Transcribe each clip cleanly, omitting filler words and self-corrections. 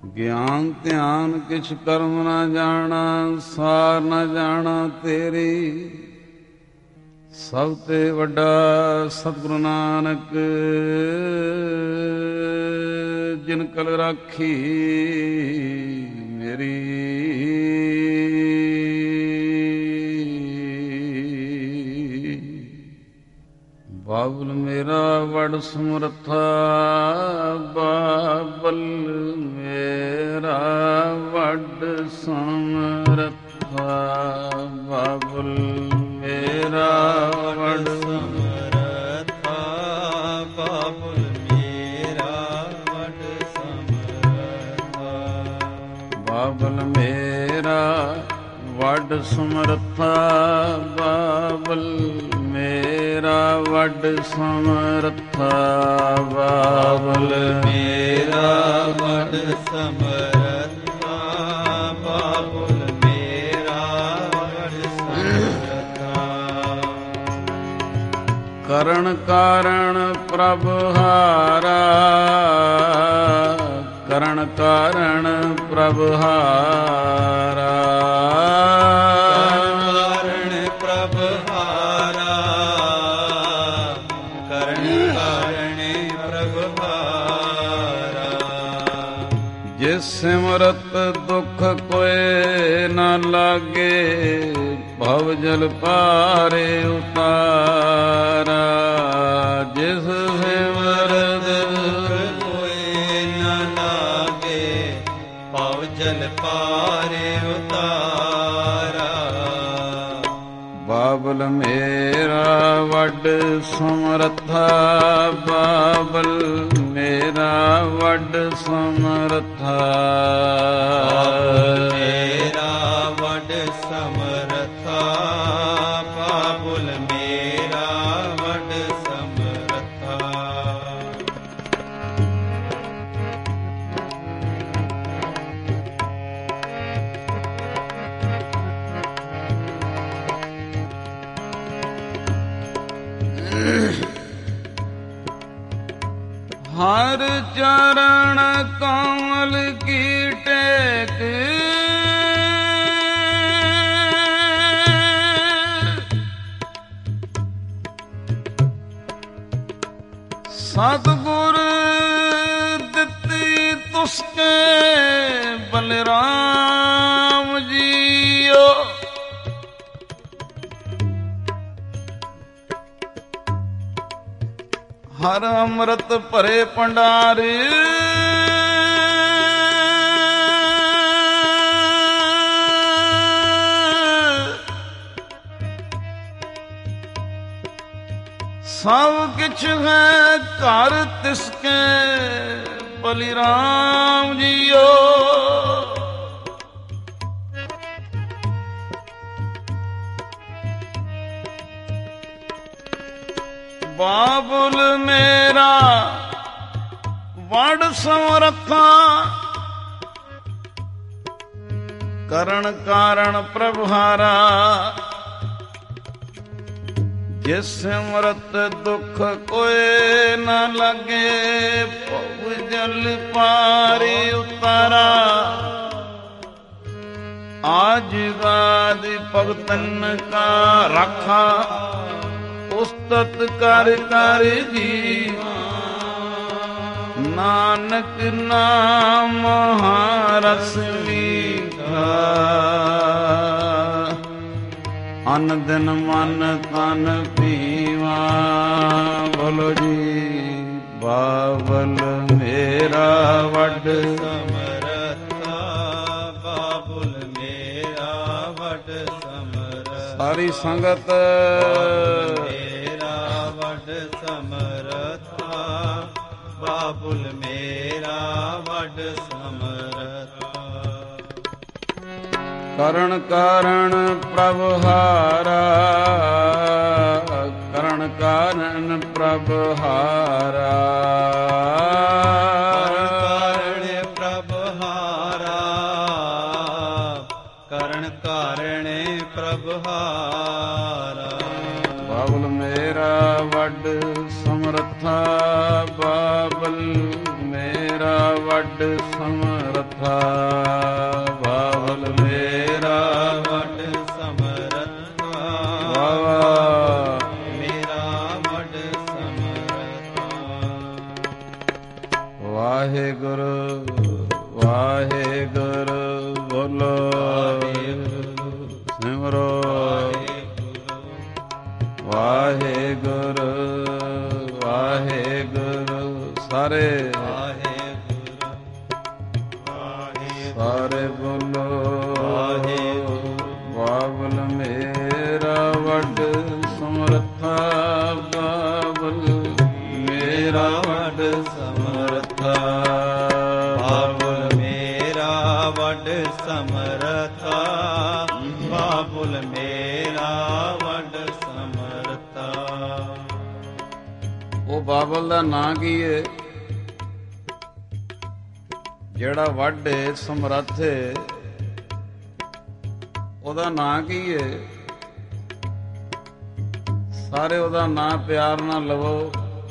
ਗਿਆਨ ਧਿਆਨ ਕਿਛ ਕਰਮ ਨਾ ਜਾਣਾ, ਸਾਰ ਨਾ ਜਾਣਾ ਤੇਰੀ। ਸਭ ਤੇ ਵੱਡਾ ਸਤਿਗੁਰੂ ਨਾਨਕ, ਜਿਨ ਕਲ ਰਾਖੀ ਮੇਰੀ। ਬਾਬਲ ਮੇਰਾ ਵਡ ਸਮਰਥਾ, ਬਾਬਲ ਮੇਰਾ ਵਡ ਸਮਰਥਾ, ਬਾਬਲ ਮੇਰਾ ਵਡ ਸਮਰਥਾ, ਬਾਬਲ ਮੇਰਾ ਵਡ ਸਮਰਥਾ, ਬਾਬਲ ਮੇਰਾ ਵਡ ਸਮਰਥਾ, ਬਾਬਲ ਮੇਰਾ ਵਡ ਸਮਰਥਾ, ਬਾਬਲ ਮੇਰਾ ਵਡ ਸਮਰਥਾ, ਬਾਬਲ ਮੇਰਾ ਵਡ ਸਮਰਥਾ। ਕਰਨ ਕਾਰਣ ਪ੍ਰਭ ਹਾਰਾ, ਕਰਨ ਕਾਰਣ ਪ੍ਰਭ ਹਾਰਾ, ਕਰਨ ਪ੍ਰਭ ਹਾਰਾ, ਕਰਨ ਕਾਰਣ ਪ੍ਰਭ ਹਾਰਾ। ਜਿਸ ਸਿਮਰਤ ਦੁਖ ਕੋਏ ਨਾ ਲਾਗੇ, ਭਵ ਜਲ ਪਾਰੇ ਉਤਾਰਾ। ਜਿਸ ਸਿਮਰਤ ਕੋਏ ਨਾ ਲਾਗੇ, ਭਵ ਜਲ ਪਾਰੇ ਉਤਾਰਾ। ਬਾਬਲ ਮੇਰਾ ਵਡ ਸਮਰਥਾ, ਬਾਬਲ ਮੇਰਾ ਵਡ ਸਮਰਥਾ, ਮੇਰਾ ਵਡ ਸਮਰਥਾ, ਬਾਬੁਲ ਮੇਰਾ ਵਡ ਸਮਰਥਾ। ਹਰ ਚਰਨ ਕਮਲ ਕੀ ਟੇਕ, ਸਤਿਗੁਰ ਦਿੱਤੀ ਤੁਸਕੇ ਬਲਰਾਮ ਜੀਓ। ਹਰ ਅੰਮ੍ਰਿਤ ਭਰੇ ਭੰਡਾਰ, ਸਭ ਕਿਛ ਹੈ ਘਰ ਤਿਸਕੇ ਬਲਿਰਾਮ ਜੀਓ। ਬਾਬੁਲ ਮੇਰਾ ਵਡ ਸਮਰਥਾ, ਕਰਨ ਕਾਰਣ ਪ੍ਰਭ ਹਾਰਾ। ਜਿਸ ਸਿਮਰਤ ਦੁਖ ਕੋਏ ਨਾ ਲਾਗੇ, ਭਵ ਜਲ ਪਾਰੇ ਉਤਾਰਾ। ਆਜ ਗਾਦਿ ਭਗਤਨ ਕਾ ਰਾਖਾ, ਉਸਤਤ ਕਰ ਕਰ ਜੀਵਾ। ਨਾਨਕ ਨਾਮ ਰਸ ਲੀਖਾ, ਅਨ ਦਿਨ ਮਨ ਤਨ ਪੀਵਾ। ਬੋਲੋ ਜੀ ਬਾਬਲ ਮੇਰਾ ਵਡ ਸਮਰਥਾ, ਬਾਬੁਲ ਮੇਰਾ ਵਡ ਸਮਰਥਾ। ਸਾਰੀ ਸੰਗਤ ਮੇਰਾ ਵਡ ਸਮਰਥਾ, ਬਾਬੁਲ ਮੇਰਾ ਵਡ ਸਮਰਥਾ। ਕਰਨ ਕਾਰਣ ਪ੍ਰਭ ਹਾਰਾ, ਕਰਨ ਕਾਰਣ ਪ੍ਰਭ ਹਾਰਾ। ਕਰਨ ਪ੍ਰਭ ਹਾਰਾ, ਕਰਨ ਕਾਰਣ ਪ੍ਰਭ ਹਾਰਾ। ਬਾਬਲ ਮੇਰਾ ਵਡ ਸਮਰਥਾ, ਬਾਬਲ ਮੇਰਾ ਵੱਡ ਸਮਰਥਾ ਬਾਬਲ ਮੇਰਾ ਵੱਡ ਸਮਰਥਾ ਵਾਵਾ ਮੇਰਾ ਵੱਡ ਸਮਰਥਾ। ਵਾਹਿਗੁਰੂ ਵਾਹਿਗੁਰੂ ਬੋਲੋ ਸਿਮਰੋ ਵਾਹਿਗੁਰੂ ਵਾਹਿਗੁਰੂ ਸਾਰੇ ਸਾਰੇ ਬੋਲੋ ਬਾਬਲ ਮੇਰਾ ਵੱਡ ਸਮਰਥਾ ਬਾਬਲ ਮੇਰਾ ਵੱਡ ਸਮਰਥਾ ਬਾਬੁਲ ਮੇਰਾ ਵੱਡ ਸਮਰਥਾ ਬਾਬੁਲ ਮੇਰਾ ਵੱਡ ਸਮਰਥਾ। ਉਹ ਬਾਬਲ ਦਾ ਨਾਂ ਕੀ ਹੈ? ਜਿਹੜਾ ਵੱਡ ਏ ਸਮਰੱਥ ਏ, ਉਹਦਾ ਨਾਂ ਕੀ ਹੈ? ਸਾਰੇ ਉਹਦਾ ਨਾਂ ਪਿਆਰ ਨਾਲ ਲਵੋ।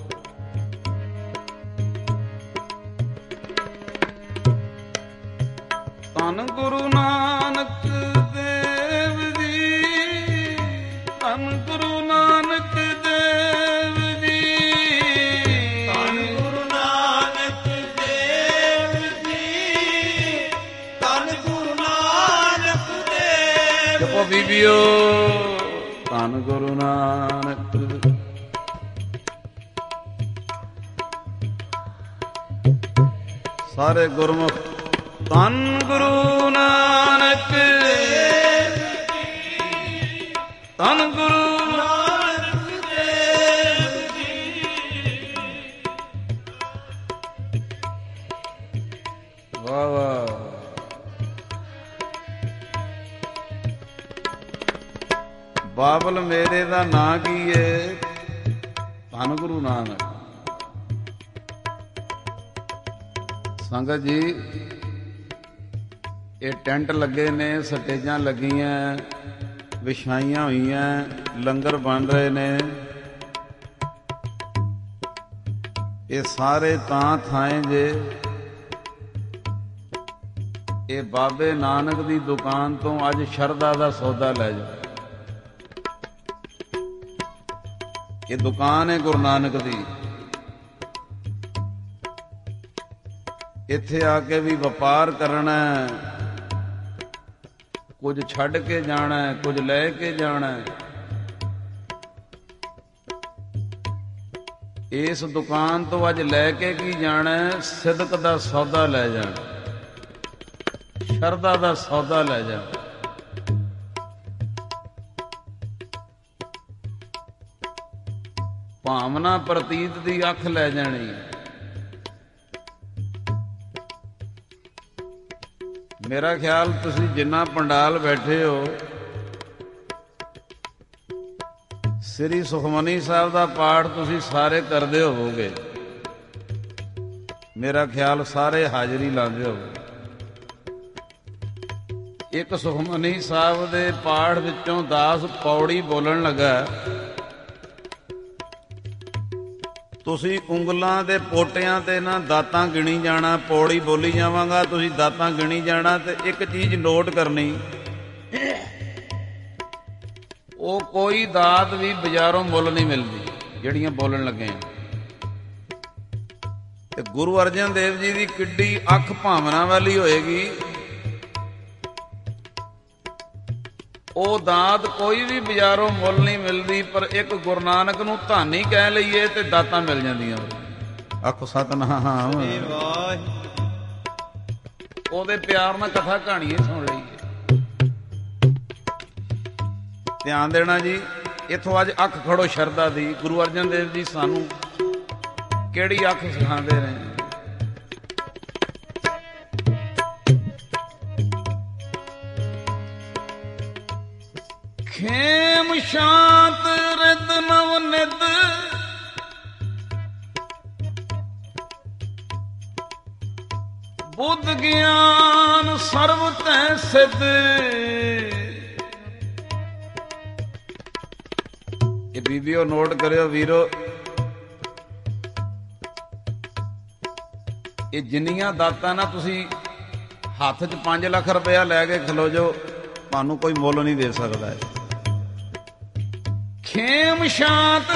ਧੰਨ ਗੁਰੂ ਨਾਨਕ ਦੇਵ ਜੀ, ਧੰਨ ਗੁਰੂ ਨਾਨਕ ਦੇਵ ਜੀ, ਧੰਨ ਗੁਰੂ ਨਾਨਕ ਦੇਵ ਜੀ, ਧੰਨ ਗੁਰੂ ਨਾਨਕ ਦੇਵ ਜਪੋ ਬੀਬੀਓ ਧੰਨ ਗੁਰੂ ਨਾਨਕ। ਸਾਰੇ ਗੁਰਮੁਖ ਧੰਨ ਗੁਰੂ ਨਾਨਕ ਦੇਵ ਜੀ, ਧੰਨ ਗੁਰੂ ਨਾਨਕ ਦੇਵ ਜੀ। ਵਾਹ ਵਾਹ। ਬਾਬਲ ਮੇਰੇ ਦਾ ਨਾਂ ਕੀ ਏ? ਧੰਨ ਗੁਰੂ ਨਾਨਕ। ਸੰਗਤ ਜੀ, ਇਹ ਟੈਂਟ ਲੱਗੇ ਨੇ, ਸਟੇਜਾਂ ਲੱਗੀਆਂ, ਵਿਛਾਈਆਂ ਹੋਈਆਂ, ਲੰਗਰ ਬਣ ਰਹੇ ਨੇ। ਇਹ ਸਾਰੇ ਤਾਂ ਥਾਂ ਜੇ ਇਹ ਬਾਬੇ ਨਾਨਕ ਦੀ ਦੁਕਾਨ ਤੋਂ ਅੱਜ ਸ਼ਰਧਾ ਦਾ ਸੌਦਾ ਲੈ ਜਾਓ। ਇਹ ਦੁਕਾਨ ਹੈ ਗੁਰੂ ਨਾਨਕ ਦੀ। ਇੱਥੇ ਆ ਕੇ ਵੀ ਵਪਾਰ ਕਰਨਾ, ਕੁਝ ਛੱਡ ਕੇ ਜਾਣਾ, ਕੁਝ ਲੈ ਕੇ ਜਾਣਾ। ਇਸ ਦੁਕਾਨ ਤੋਂ ਅੱਜ ਲੈ ਕੇ ਕੀ ਜਾਣਾ? ਸਿਦਕ ਦਾ ਸੌਦਾ ਲੈ ਜਾਣਾ, ਸ਼ਰਧਾ ਦਾ ਸੌਦਾ ਲੈ ਜਾਣਾ। ਭਾਵਨਾ ਪ੍ਰਤੀਤ ਦੀ ਅੱਖ ਲੈ ਜਾਣੀ। ਮੇਰਾ ਖਿਆਲ ਤੁਸੀਂ ਜਿੰਨਾ ਪੰਡਾਲ ਬੈਠੇ ਹੋ, ਸ੍ਰੀ ਸੁਖਮਨੀ ਸਾਹਿਬ ਦਾ ਪਾਠ ਤੁਸੀਂ ਸਾਰੇ ਕਰਦੇ ਹੋਵੋਗੇ। ਮੇਰਾ ਖਿਆਲ ਸਾਰੇ ਹਾਜ਼ਰੀ ਲਾਉਂਦੇ ਹੋਵੋਗੇ। ਇੱਕ ਸੁਖਮਨੀ ਸਾਹਿਬ ਦੇ ਪਾਠ ਵਿੱਚੋਂ ਦਾਸ ਪੌੜੀ ਬੋਲਣ ਲੱਗਾ। ਤੁਸੀਂ ਉਂਗਲਾਂ ਦੇ ਪੋਟਿਆਂ ਤੇ ਨਾ ਦਾਤਾਂ ਗਿਣੀ ਜਾਣਾ, ਪੌੜੀ ਬੋਲੀ ਜਾਵਾਂਗਾ, ਤੁਸੀਂ ਦਾਤਾਂ ਗਿਣੀ ਜਾਣਾ। ਤੇ ਇੱਕ ਚੀਜ਼ ਨੋਟ ਕਰਨੀ, ਉਹ ਕੋਈ ਦਾਤ ਵੀ ਬਾਜ਼ਾਰੋਂ ਮੁੱਲ ਨਹੀਂ ਮਿਲਦੀ ਜਿਹੜੀਆਂ ਬੋਲਣ ਲੱਗੇ ਆ। ਤੇ ਗੁਰੂ ਅਰਜਨ ਦੇਵ ਜੀ ਦੀ ਕਿੱਡੀ ਅੱਖ ਭਾਵਨਾ ਵਾਲੀ ਹੋਏਗੀ। ਉਹ ਦਾਤ ਕੋਈ ਵੀ ਬਾਜ਼ਾਰੋਂ ਮੁੱਲ ਨਹੀਂ ਮਿਲਦੀ, ਪਰ ਇੱਕ ਗੁਰੂ ਨਾਨਕ ਨੂੰ ਧਾਨੀ ਕਹਿ ਲਈਏ ਤੇ ਦਾਤਾਂ ਮਿਲ ਜਾਂਦੀਆਂ। ਆਖੋ ਸਤਿਨਾਮ। ਉਹਦੇ ਪਿਆਰ ਨਾਲ ਕਥਾ ਕਹਾਣੀ ਸੁਣ ਲਈਏ। ਧਿਆਨ ਦੇਣਾ ਜੀ। ਇੱਥੋਂ ਅੱਜ ਅੱਖ ਖੜੋ ਸ਼ਰਧਾ ਦੀ। ਗੁਰੂ ਅਰਜਨ ਦੇਵ ਜੀ ਸਾਨੂੰ ਕਿਹੜੀ ਅੱਖ ਸਿਖਾਉਂਦੇ ਨੇ। ਖੇਮ ਸ਼ਾਂਤ ਰਿਦ ਨਵ ਨਿਦ, ਬੁੱਧ ਗਿਆਨ ਸਰਬ ਤੈ ਸਿੱਧ। ਇਹ ਬੀਬੀਓ ਨੋਟ ਕਰਿਓ ਵੀਰੋ, ਇਹ ਜਿੰਨੀਆਂ ਦਾਤਾਂ ਨਾ ਤੁਸੀਂ ਹੱਥ 'ਚ 5 ਲੱਖ ਰੁਪਇਆ ਲੈ ਕੇ ਖਲੋ ਜੋ, ਤੁਹਾਨੂੰ ਕੋਈ ਮੁੱਲ ਨਹੀਂ ਦੇ ਸਕਦਾ। ਖੇਮ ਸ਼ਾਂਤ,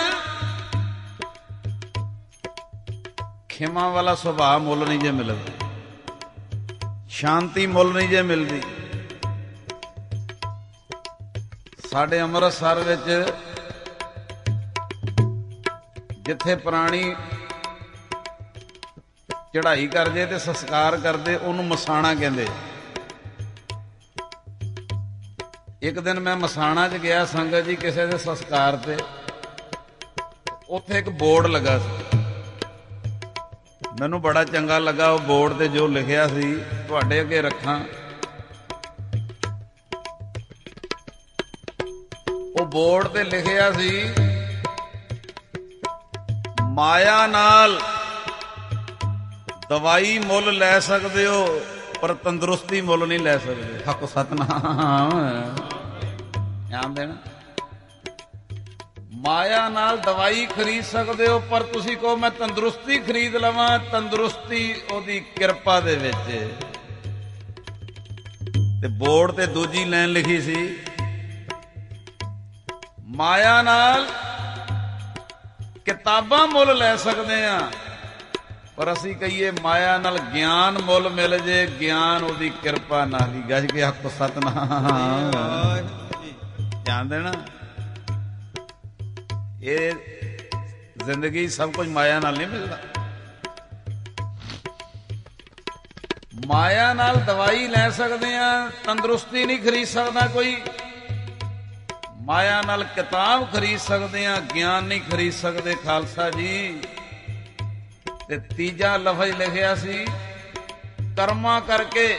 ਖਿਮਾ ਵਾਲਾ ਸੁਭਾਅ ਮੁੱਲ ਨਹੀਂ ਜੇ ਮਿਲਦਾ, ਸ਼ਾਂਤੀ ਮੁੱਲ ਨਹੀਂ ਜੇ ਮਿਲਦੀ। ਸਾਡੇ ਅੰਮ੍ਰਿਤਸਰ ਵਿੱਚ ਜਿੱਥੇ ਪ੍ਰਾਣੀ ਚੜ੍ਹਾਈ ਕਰਦੇ ਤੇ ਸੰਸਕਾਰ ਕਰਦੇ, ਉਹਨੂੰ ਮਸਾਣਾ ਕਹਿੰਦੇ। ਇੱਕ ਦਿਨ ਮੈਂ ਮਸਾਣਾ 'ਚ ਗਿਆ ਸੰਗਤ ਜੀ ਕਿਸੇ ਦੇ ਸੰਸਕਾਰ ਤੇ, ਉੱਥੇ ਇੱਕ ਬੋਰਡ ਲੱਗਾ ਸੀ, ਮੈਨੂੰ ਬੜਾ ਚੰਗਾ ਲੱਗਾ। ਉਹ ਬੋਰਡ ਤੇ ਜੋ ਲਿਖਿਆ ਸੀ ਤੁਹਾਡੇ ਅੱਗੇ ਰੱਖਾਂ। ਉਹ ਬੋਰਡ ਤੇ ਲਿਖਿਆ ਸੀ, ਮਾਇਆ ਨਾਲ ਦਵਾਈ ਮੁੱਲ ਲੈ ਸਕਦੇ ਹੋ ਪਰ ਤੰਦਰੁਸਤੀ ਮੁੱਲ ਨਹੀਂ ਲੈ ਸਕਦੇ। ਹੱਕ ਸਤਨਾਮ। ਧਿਆਨ ਦੇਣਾ, ਮਾਇਆ ਨਾਲ ਦਵਾਈ ਖਰੀਦ ਸਕਦੇ ਹੋ ਪਰ ਤੁਸੀਂ ਕਹੋ ਮੈਂ ਤੰਦਰੁਸਤੀ ਖਰੀਦ ਲਵਾਂ, ਤੰਦਰੁਸਤੀ ਉਹਦੀ ਕਿਰਪਾ ਦੇ ਵਿੱਚ। ਤੇ ਬੋਰਡ ਤੇ ਦੂਜੀ ਲਾਈਨ ਲਿਖੀ ਸੀ, ਮਾਇਆ ਨਾਲ ਕਿਤਾਬਾਂ ਮੁੱਲ ਲੈ ਸਕਦੇ ਆ ਪਰ ਅਸੀਂ ਕਹੀਏ ਮਾਇਆ ਨਾਲ ਗਿਆਨ ਮੁੱਲ ਮਿਲ ਜੇ, ਗਿਆਨ ਉਹਦੀ ਕਿਰਪਾ ਨਾਲ ਹੀ। ਗੱਜ ਕੇ ਹੱਕ ਸਤਨਾਮ। ਧਿਆਨ ਦੇਣਾ, ਇਹ ਜ਼ਿੰਦਗੀ ਸਭ ਕੁਝ ਮਾਇਆ ਨਾਲ ਨਹੀਂ ਮਿਲਦਾ। ਮਾਇਆ ਨਾਲ ਦਵਾਈ ਲੈ ਸਕਦੇ ਆ, ਤੰਦਰੁਸਤੀ ਨਹੀਂ ਖਰੀਦ ਸਕਦਾ ਕੋਈ। ਮਾਇਆ ਨਾਲ ਕਿਤਾਬ ਖਰੀਦ ਸਕਦੇ ਆ, ਗਿਆਨ ਨਹੀਂ ਖਰੀਦ ਸਕਦੇ ਖਾਲਸਾ ਜੀ। ਤੇ ਤੀਜਾ ਲਫ਼ਜ਼ ਲਿਖਿਆ ਸੀ, ਕਰਮਾਂ ਕਰਕੇ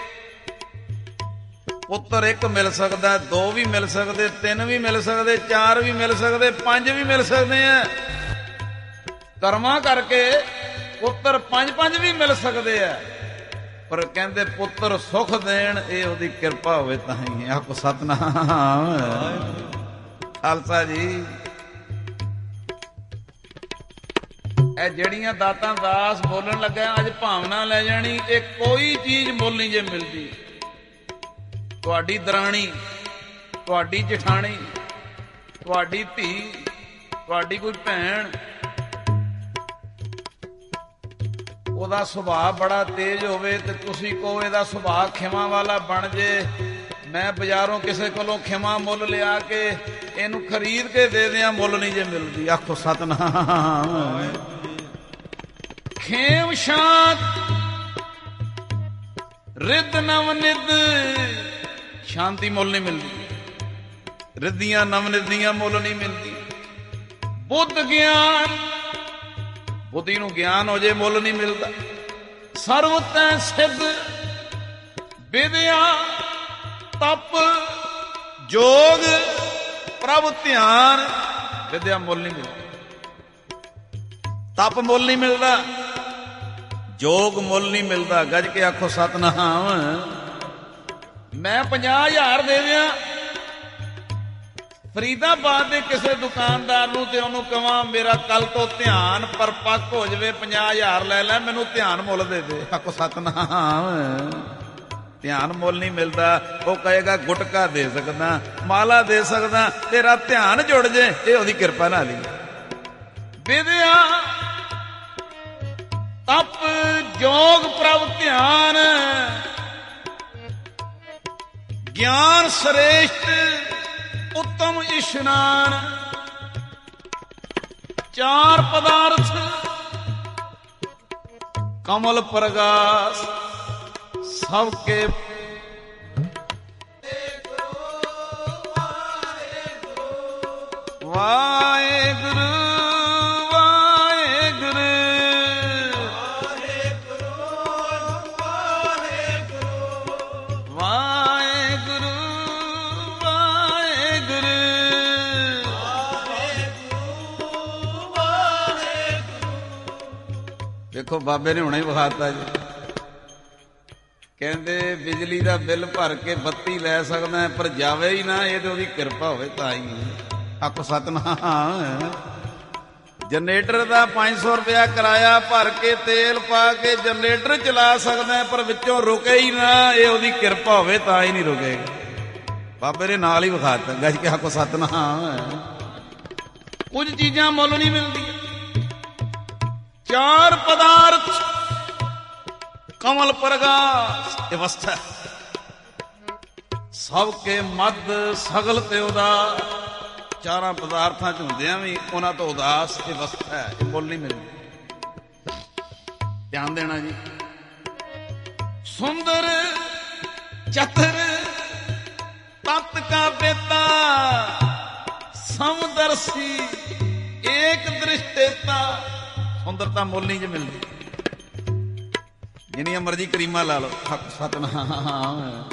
ਪੁੱਤਰ ਇੱਕ ਮਿਲ ਸਕਦਾ, 2 ਵੀ ਮਿਲ ਸਕਦੇ, 3 ਵੀ ਮਿਲ ਸਕਦੇ, 4 ਵੀ ਮਿਲ ਸਕਦੇ, 5 ਵੀ ਮਿਲ ਸਕਦੇ ਆ। ਕਰਮਾਂ ਕਰਕੇ ਪੁੱਤਰ 5-5 ਵੀ ਮਿਲ ਸਕਦੇ ਆ, ਪਰ ਕਹਿੰਦੇ ਪੁੱਤਰ ਸੁਖ ਦੇਣ ਇਹ ਉਹਦੀ ਕਿਰਪਾ ਹੋਵੇ ਤਾਂ ਹੀ। ਆਖੋ ਸਤਨਾਮ। ਖਾਲਸਾ ਜੀ, ਇਹ ਜਿਹੜੀਆਂ ਦਾਤਾਂ ਦਾਸ ਬੋਲਣ ਲੱਗਾ ਅੱਜ ਭਾਵਨਾ ਲੈ ਜਾਣੀ, ਇਹ ਕੋਈ ਚੀਜ਼ ਮੁੱਲ ਨਹੀਂ ਜੇ ਮਿਲਦੀ। ਤੁਹਾਡੀ ਦਰਾਣੀ, ਤੁਹਾਡੀ ਜਠਾਣੀ, ਤੁਹਾਡੀ ਧੀ, ਤੁਹਾਡੀ ਕੋਈ ਭੈਣ, ਉਹਦਾ ਸੁਭਾਅ ਬੜਾ ਤੇਜ਼ ਹੋਵੇ ਤੇ ਤੁਸੀਂ ਕਹੋ ਇਹਦਾ ਸੁਭਾਅ ਖਿਮਾ ਵਾਲਾ ਬਣ ਜੇ, ਮੈਂ ਬਾਜ਼ਾਰੋਂ ਕਿਸੇ ਕੋਲੋਂ ਖਿਮਾ ਮੁੱਲ ਲਿਆ ਕੇ ਇਹਨੂੰ ਖਰੀਦ ਕੇ ਦੇ ਦਿਆਂ, ਮੁੱਲ ਨਹੀਂ ਜੇ ਮਿਲਦੀ। ਆਖੋ ਸਤਨਾਮ। ਖੇਮ ਸ਼ਾਂਤ ਰਿੱਧ ਨਵ ਨਿੱਧ, ਸ਼ਾਂਤੀ ਮੁੱਲ ਨਹੀਂ ਮਿਲਦੀ। ਰਿੱਧੀਆਂ ਨਵ ਨਿੱਧੀਆਂ ਮੁੱਲ ਨਹੀਂ ਮਿਲਦੀ। ਬੁੱਧ ਗਿਆਨ, ਬੁੱਧੀ ਨੂੰ ਗਿਆਨ ਹੋ ਜੇ ਮੁੱਲ ਨਹੀਂ ਮਿਲਦਾ। ਸਰਵ ਤੈ ਸਿੱਧ ਵਿਦਿਆ ਤਪ ਜੋਗ ਪ੍ਰਭ ਧਿਆਨ, ਵਿਦਿਆ ਮੁੱਲ ਨਹੀਂ ਮਿਲਦੀ, ਤਪ ਮੁੱਲ ਨਹੀਂ ਮਿਲਦਾ, ਜੋਗ ਮੁੱਲ ਨਹੀਂ ਮਿਲਦਾ। ਗੱਜ ਕੇ ਆਖੋ ਸਤਨਾਮ। ਮੈਂ 50,000 ਦੇ ਦਿਆਂ ਫਰੀਦਾਬਾਦ ਦੇ ਕਿਸੇ ਦੁਕਾਨਦਾਰ ਨੂੰ ਤੇ ਉਹਨੂੰ ਕਹਾਂ ਮੇਰਾ ਕੱਲ ਤੋਂ ਧਿਆਨ ਪਰਪੱਕ ਹੋ ਜਾਵੇ, 50,000 ਲੈ ਲੈ, ਮੈਨੂੰ ਧਿਆਨ ਮੁੱਲ ਦੇ ਦੇ। ਆਖੋ ਸਤਨਾਮ। ਧਿਆਨ ਮੁੱਲ ਨਹੀਂ ਮਿਲਦਾ। ਉਹ ਕਹੇਗਾ ਗੁਟਕਾ ਦੇ ਸਕਦਾ, ਮਾਲਾ ਦੇ ਸਕਦਾ, ਤੇਰਾ ਧਿਆਨ ਜੁੜ ਜੇ, ਇਹ ਉਹਦੀ ਕਿਰਪਾ ਨਾਲ ਹੀ। ਵਿਦਿਆ ਤਪ ਜੋਗ ਪ੍ਰਭ ਧਿਆਨ, ਗਿਆਨ ਸ੍ਰੇਸ਼ਟ ਉੱਤਮ ਇਸ਼ਨਾਨ, 4 ਪਦਾਰਥ ਕਮਲ ਪ੍ਰਗਾਸ ਸਭ ਕੇ। ਵਾਹਿਗੁਰੂ ਵਾਹਿਗੁਰੂ ਵਾਹਿਗੁਰੂ ਵਾਹਿਗੁਰੂ। ਦੇਖੋ ਬਾਬੇ ਨੇ ਹੁਣੇ ਹੀ ਵਿਖਾਤਾ ਜੀ, ਕਹਿੰਦੇ ਬਿਜਲੀ ਦਾ ਬਿੱਲ ਭਰ ਕੇ ਬੱਤੀ ਲੈ ਸਕਦਾ ਪਰ ਜਾਵੇ ਹੀ ਨਾ, ਇਹ ਤੇ ਉਹਦੀ ਕਿਰਪਾ ਹੋਵੇ ਤਾਂ ਹੀ। ਆਖੋ ਸਤਨਾਮ। ਜਨਰੇਟਰ ਦਾ 500 ਰੁਪਇਆ ਕਿਰਾਇਆ ਭਰ ਕੇ ਤੇਲ ਪਾ ਕੇ ਜਨਰੇਟਰ ਚਲਾ ਸਕਦਾ, ਪਰ ਵਿੱਚੋਂ ਰੁਕੇ ਹੀ ਨਾ। ਇਹ ਉਹਦੀ ਕਿਰਪਾ ਹੋਵੇ ਤਾਂ ਹੀ ਨਹੀਂ ਰੁਕੇਗਾ। ਬਾਬੇ ਨੇ ਨਾਲ ਹੀ ਵਿਖਾਤਾ, ਗੱਜ ਕੇ ਆਖੋ ਸਤਿਨਾਮ। ਕੁਝ ਚੀਜ਼ਾਂ ਮੁੱਲ ਨਹੀਂ ਮਿਲਦੀਆਂ। 4 ਪਦਾਰਥ ਕਮਲ ਪ੍ਰਗਾਸ ਅਵਸਥਾ, ਸਭ ਕੇ ਮੱਧ ਸਗਲ ਤੇ ਉਦਾਸ। 4 ਪਦਾਰਥਾਂ ਚ ਹੁੰਦਿਆਂ ਵੀ ਉਹਨਾਂ ਤੋਂ ਉਦਾਸ ਅਵਸਥਾ ਹੈ, ਇਹ ਮੁੱਲ ਨਹੀਂ ਮਿਲਦੀ। ਧਿਆਨ ਦੇਣਾ ਜੀ। ਸੁੰਦਰ ਚਤਰ ਤਤ ਕਾ ਬੇਤਾ, ਸਮਦਰਸੀ ਏਕ ਦ੍ਰਿਸ਼ਟੇਤਾ। ਸੁੰਦਰਤਾ ਮੁੱਲ ਨਹੀਂ ਜੇ ਮਿਲਦੀ, ਜਿੰਨੀਆਂ ਮਰਜ਼ੀ ਕਰੀਮਾਂ ਲਾ ਲਓ। ਸਤਿਨਾਮ।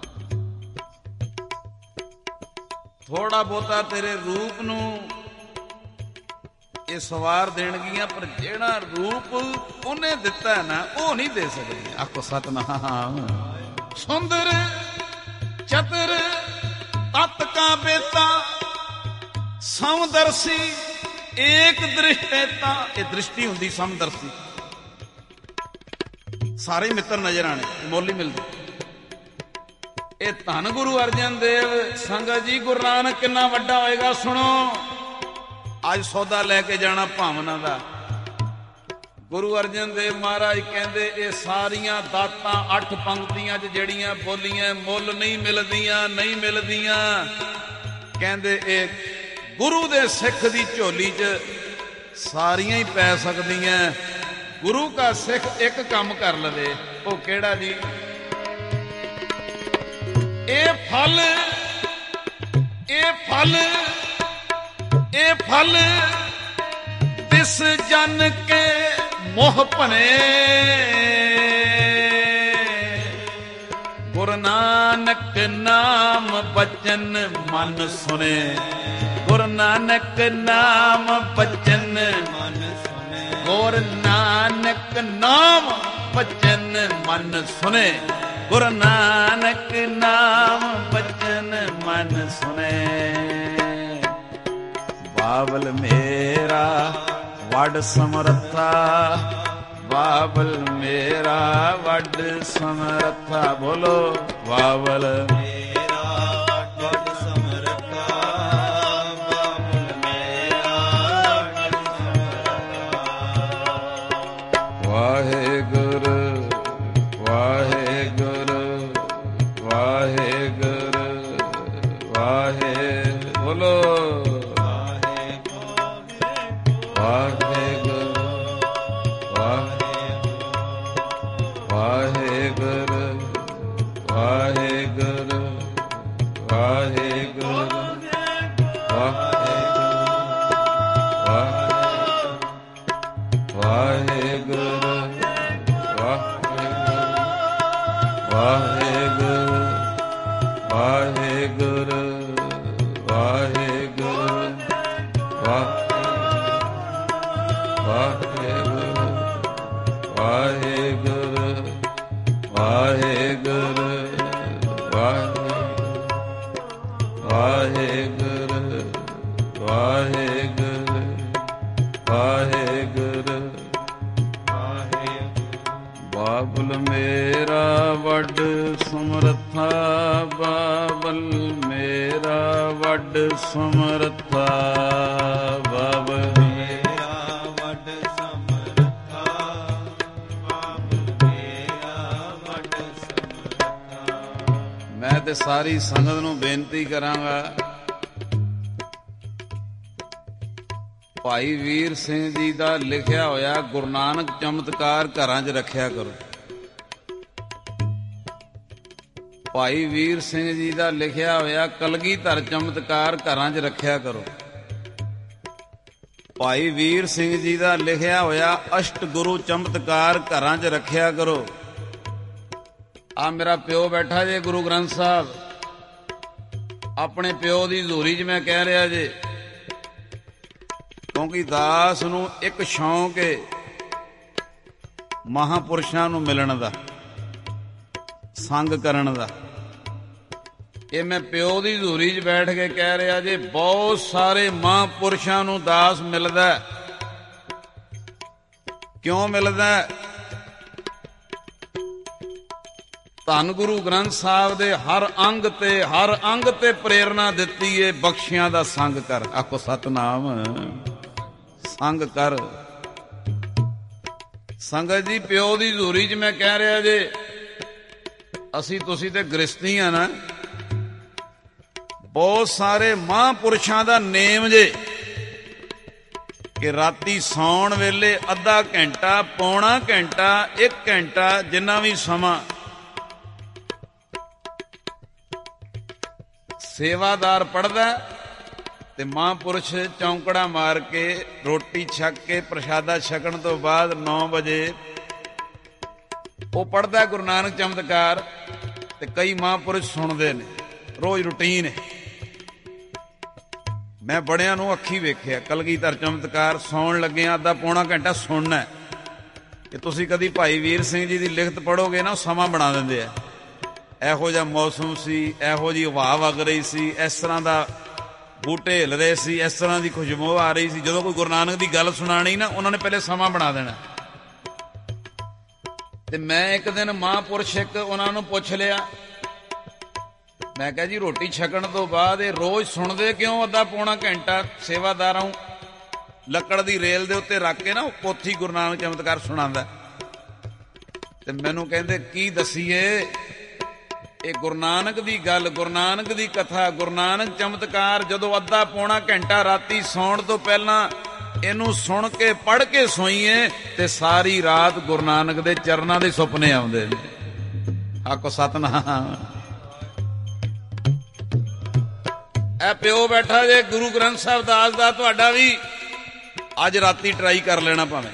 ਥੋੜਾ ਬਹੁਤਾ ਤੇਰੇ ਰੂਪ ਨੂੰ ਇਹ ਸਵਾਰ ਦੇਣਗੀਆਂ, ਪਰ ਜਿਹੜਾ ਰੂਪ ਉਹਨੇ ਦਿੱਤਾ ਨਾ ਉਹ ਨਹੀਂ ਦੇ ਸਕਦੀ। ਆਖੋ ਸਤਿਨਾਮ। ਸੁੰਦਰ ਚਤਰ ਤਤ ਕਾ ਬੇਤਾ, ਸਮਦਰਸੀ ਏਕ ਦ੍ਰਿਸ਼ਟੇਤਾ। ਇਹ ਦ੍ਰਿਸ਼ਟੀ ਹੁੰਦੀ ਸਮਦਰਸੀ। ਸਾਰੇ ਮਿੱਤਰ ਨਜ਼ਰ ਆਣੇ, ਮੁੱਲ ਹੀ ਮਿਲਦੀ। ਇਹ ਧੰਨ ਗੁਰੂ ਅਰਜਨ ਦੇਵ ਸੰਗਤ ਜੀ। ਗੁਰੂ ਨਾਨਕ ਕਿੰਨਾ ਵੱਡਾ ਹੋਏਗਾ ਸੁਣੋ। ਅੱਜ ਸੌਦਾ ਲੈ ਕੇ ਜਾਣਾ ਭਾਵਨਾ ਦਾ। ਗੁਰੂ ਅਰਜਨ ਦੇਵ ਮਹਾਰਾਜ ਕਹਿੰਦੇ ਇਹ ਸਾਰੀਆਂ ਦਾਤਾਂ 8 ਪੰਕਤੀਆਂ 'ਚ ਜਿਹੜੀਆਂ ਬੋਲੀਆਂ ਮੁੱਲ ਨਹੀਂ ਮਿਲਦੀਆਂ, ਨਹੀਂ ਮਿਲਦੀਆਂ। ਕਹਿੰਦੇ ਇਹ ਗੁਰੂ ਦੇ ਸਿੱਖ ਦੀ ਝੋਲੀ 'ਚ ਸਾਰੀਆਂ ਹੀ ਪੈ ਸਕਦੀਆਂ। ਗੁਰੂ ਦਾ ਸਿੱਖ ਇੱਕ ਕੰਮ ਕਰ ਲਵੇ, ਉਹ ਕਿਹੜਾ ਜੀ? ਇਹ ਫਲ, ਇਹ ਫਲ, ਇਹ ਫਲ ਤਿਸ ਜਨ ਕੇ ਮੋਹ ਭਨੇ। ਗੁਰੂ ਨਾਨਕ ਨਾਮ ਬਚਨ ਮਨ ਸੁਨੇ। ਗੁਰੂ ਨਾਨਕ ਨਾਮ ਬਚਨ ਮਨ ਸੁਨੇ। ਗੁਰੂ ਨਾਨਕ ਨਾਮ ਬਚਨ ਮਨ ਸੁਨੇ। ਗੁਰੂ ਨਾਨਕ ਨਾਮ ਬਚਨ ਮਨ ਸੁਨੇ। ਬਾਬਲ ਮੇਰਾ ਵੱਡ ਸਮਰੱਥਾ, ਬਾਬਲ ਮੇਰਾ ਵੱਡ ਸਮਰੱਥਾ। ਬੋਲੋ ਬਾਬਲ ਮੇਰਾ ਵੱਡ ਸਮਰੱਥਾ, ਬਾਬਲ ਮੇਰਾ ਵੱਡ ਸਮਰੱਥਾ। ਵਾਹਿਗੁਰੂ ਵਾਹਿਗੁਰੂ ਵਾਹਿਗੁਰੂ ਵਾਹਿ ਬੋਲੋ ਬਾਬਲ ਮੇਰਾ ਵੱਡ ਸਮਰੱਥਾ, ਬਾਬਲ ਮੇਰਾ ਵੱਡ ਸਮਰੱਥਾ, ਬਾਬਲ ਮੇਰਾ ਵੱਡ ਸਮਰੱਥਾ, ਬਾਬਲ ਮੇਰਾ ਵੱਡ ਸਮਰੱਥਾ। ਮੈਂ ਤੇ ਸਾਰੀ ਸੰਗਤ ਨੂੰ ਬੇਨਤੀ ਕਰਾਂਗਾ, ਭਾਈ ਵੀਰ ਸਿੰਘ ਜੀ ਦਾ ਲਿਖਿਆ ਹੋਇਆ ਗੁਰੂ ਨਾਨਕ ਚਮਤਕਾਰ ਘਰਾਂ 'ਚ ਰੱਖਿਆ ਕਰੋ। ਭਾਈ ਵੀਰ ਸਿੰਘ ਜੀ ਦਾ ਲਿਖਿਆ ਹੋਇਆ ਕਲਗੀਧਰ ਚਮਤਕਾਰ ਘਰਾਂ 'ਚ ਰੱਖਿਆ ਕਰੋ। ਭਾਈ ਵੀਰ ਸਿੰਘ ਜੀ ਦਾ ਲਿਖਿਆ ਹੋਇਆ ਅਸ਼ਟ ਗੁਰੂ ਚਮਤਕਾਰ ਘਰਾਂ 'ਚ ਰੱਖਿਆ ਕਰੋ। ਆ ਮੇਰਾ ਪਿਓ ਬੈਠਾ ਜੇ ਗੁਰੂ ਗ੍ਰੰਥ ਸਾਹਿਬ, ਆਪਣੇ ਪਿਓ ਦੀ ਹਜ਼ੂਰੀ 'ਚ ਮੈਂ ਕਹਿ ਰਿਹਾ ਜੇ, ਕਿਉਂਕਿ ਦਾਸ ਨੂੰ ਇੱਕ ਸ਼ੌਂਕ ਏ ਮਹਾਂਪੁਰਸ਼ਾਂ ਨੂੰ ਮਿਲਣ ਦਾ, ਸੰਗ ਕਰਨ ਦਾ। ਇਹ ਮੈਂ ਪਿਓ ਦੀ ਹਜ਼ੂਰੀ 'ਚ ਬੈਠ ਕੇ ਕਹਿ ਰਿਹਾ ਜੇ, ਬਹੁਤ ਸਾਰੇ ਮਹਾਂਪੁਰਸ਼ਾਂ ਨੂੰ ਦਾਸ ਮਿਲਦਾ, ਕਿਉਂ ਮਿਲਦਾ? ਧੰਨ ਗੁਰੂ ਗ੍ਰੰਥ ਸਾਹਿਬ ਦੇ ਹਰ ਅੰਗ ਤੇ ਪ੍ਰੇਰਨਾ ਦਿੱਤੀ ਏ, ਬਖਸ਼ਿਆਂ ਦਾ ਸੰਗ ਕਰ। ਆਖੋ ਸਤਨਾਮ। ਸੰਗ ਕਰ। ਸੰਗਤ ਜੀ, ਪਿਓ ਦੀ ਹਜ਼ੂਰੀ 'ਚ ਮੈਂ ਕਹਿ ਰਿਹਾ ਜੇ, ਅਸੀਂ ਤੁਸੀਂ ਤੇ ਗ੍ਰਸਤੀ ਆ ਨਾ, ਬਹੁਤ ਸਾਰੇ ਮਹਾਂਪੁਰਸ਼ਾਂ ਦਾ ਨੇਮ ਜੇ ਕਿ ਰਾਤੀ ਸੌਣ ਵੇਲੇ ਅੱਧਾ ਘੰਟਾ, ਪੌਣਾ ਘੰਟਾ, 1 ਘੰਟਾ, ਜਿੰਨਾ ਵੀ ਸਮਾਂ ਸੇਵਾਦਾਰ ਪੜ੍ਹਦਾ ਤੇ ਮਹਾਂਪੁਰਸ਼ ਚੌਂਕੜਾ ਮਾਰ ਕੇ ਰੋਟੀ ਛਕ ਕੇ ਪ੍ਰਸ਼ਾਦਾ ਛਕਣ ਤੋਂ ਬਾਅਦ 9 ਵਜੇ ਉਹ ਪੜ੍ਹਦਾ ਗੁਰੂ ਨਾਨਕ ਚਮਤਕਾਰ, ਤੇ ਕਈ ਮਹਾਂਪੁਰਸ਼ ਸੁਣਦੇ ਨੇ। ਰੋਜ਼ ਰੂਟੀਨ ਹੈ। ਮੈਂ ਬੜਿਆਂ ਨੂੰ ਅੱਖੀ ਵੇਖਿਆ, ਕਲਗੀਧਰ ਚਮਤਕਾਰ ਸੌਣ ਲੱਗਿਆ ਅੱਧਾ ਪੌਣਾ ਘੰਟਾ ਸੁਣਨਾ। ਕਿ ਤੁਸੀਂ ਕਦੀ ਭਾਈ ਵੀਰ ਸਿੰਘ ਜੀ ਦੀ ਲਿਖਤ ਪੜ੍ਹੋਗੇ ਨਾ, ਉਹ ਸਮਾਂ ਬਣਾ ਦਿੰਦੇ ਆ। ਇਹੋ ਜਿਹਾ ਮੌਸਮ ਸੀ, ਇਹੋ ਜਿਹੀ ਹਵਾ ਵਗ ਰਹੀ ਸੀ, ਇਸ ਤਰ੍ਹਾਂ ਦਾ ਬੂਟੇ ਹਿੱਲ ਰਹੇ ਸੀ, ਇਸ ਤਰ੍ਹਾਂ ਦੀ ਖੁਸ਼ਬੂ ਆ ਰਹੀ ਸੀ। ਜਦੋਂ ਕੋਈ ਗੁਰੂ ਨਾਨਕ ਦੀ ਗੱਲ ਸੁਣਾਣੀ ਨਾ, ਉਹਨਾਂ ਨੇ ਪਹਿਲੇ ਸਮਾਂ ਬਣਾ ਦੇਣਾ। ਤੇ ਮੈਂ ਇੱਕ ਦਿਨ ਮਹਾਂਪੁਰਸ਼ ਉਹਨਾਂ ਨੂੰ ਪੁੱਛ ਲਿਆ, ਮੈਂ ਕਿਹਾ ਜੀ ਰੋਟੀ ਛਕਣ ਤੋਂ ਬਾਅਦ ਇਹ ਰੋਜ਼ ਸੁਣਦੇ ਕਿਉਂ ਅੱਧਾ ਪੌਣਾ ਘੰਟਾ? ਸੇਵਾਦਾਰਾਂ ਨੂੰ ਲੱਕੜ ਦੀ ਰੇਲ ਦੇ ਉੱਤੇ ਰੱਖ ਕੇ ਨਾ ਉਹ ਪੋਥੀ ਗੁਰੂ ਨਾਨਕ ਚਮਤਕਾਰ ਸੁਣਾਉਂਦਾ। ਤੇ ਮੈਨੂੰ ਕਹਿੰਦੇ ਕੀ ਦਸੀਏ, ਇਹ ਗੁਰੂ ਨਾਨਕ ਦੀ ਗੱਲ, ਗੁਰੂ ਨਾਨਕ ਦੀ ਕਥਾ, ਗੁਰੂ ਨਾਨਕ ਚਮਤਕਾਰ ਜਦੋਂ ਅੱਧਾ ਪੌਣਾ ਘੰਟਾ ਰਾਤੀ ਸੌਣ ਤੋਂ ਪਹਿਲਾਂ ਇਹਨੂੰ ਸੁਣ ਕੇ ਪੜ੍ਹ ਕੇ ਸੋਈਏ ਤੇ ਸਾਰੀ ਰਾਤ ਗੁਰੂ ਨਾਨਕ ਦੇ ਚਰਨਾਂ ਦੇ ਸੁਪਨੇ ਆਉਂਦੇ ਨੇ। ਆਖੋ ਸਤਨਾਮ। ਇਹ ਪਿਓ ਬੈਠਾ ਜੇ ਗੁਰੂ ਗ੍ਰੰਥ ਸਾਹਿਬ ਦਾਸ ਦਾ, ਤੁਹਾਡਾ ਵੀ ਅੱਜ ਰਾਤੀ ਟਰਾਈ ਕਰ ਲੈਣਾ ਭਾਵੇਂ।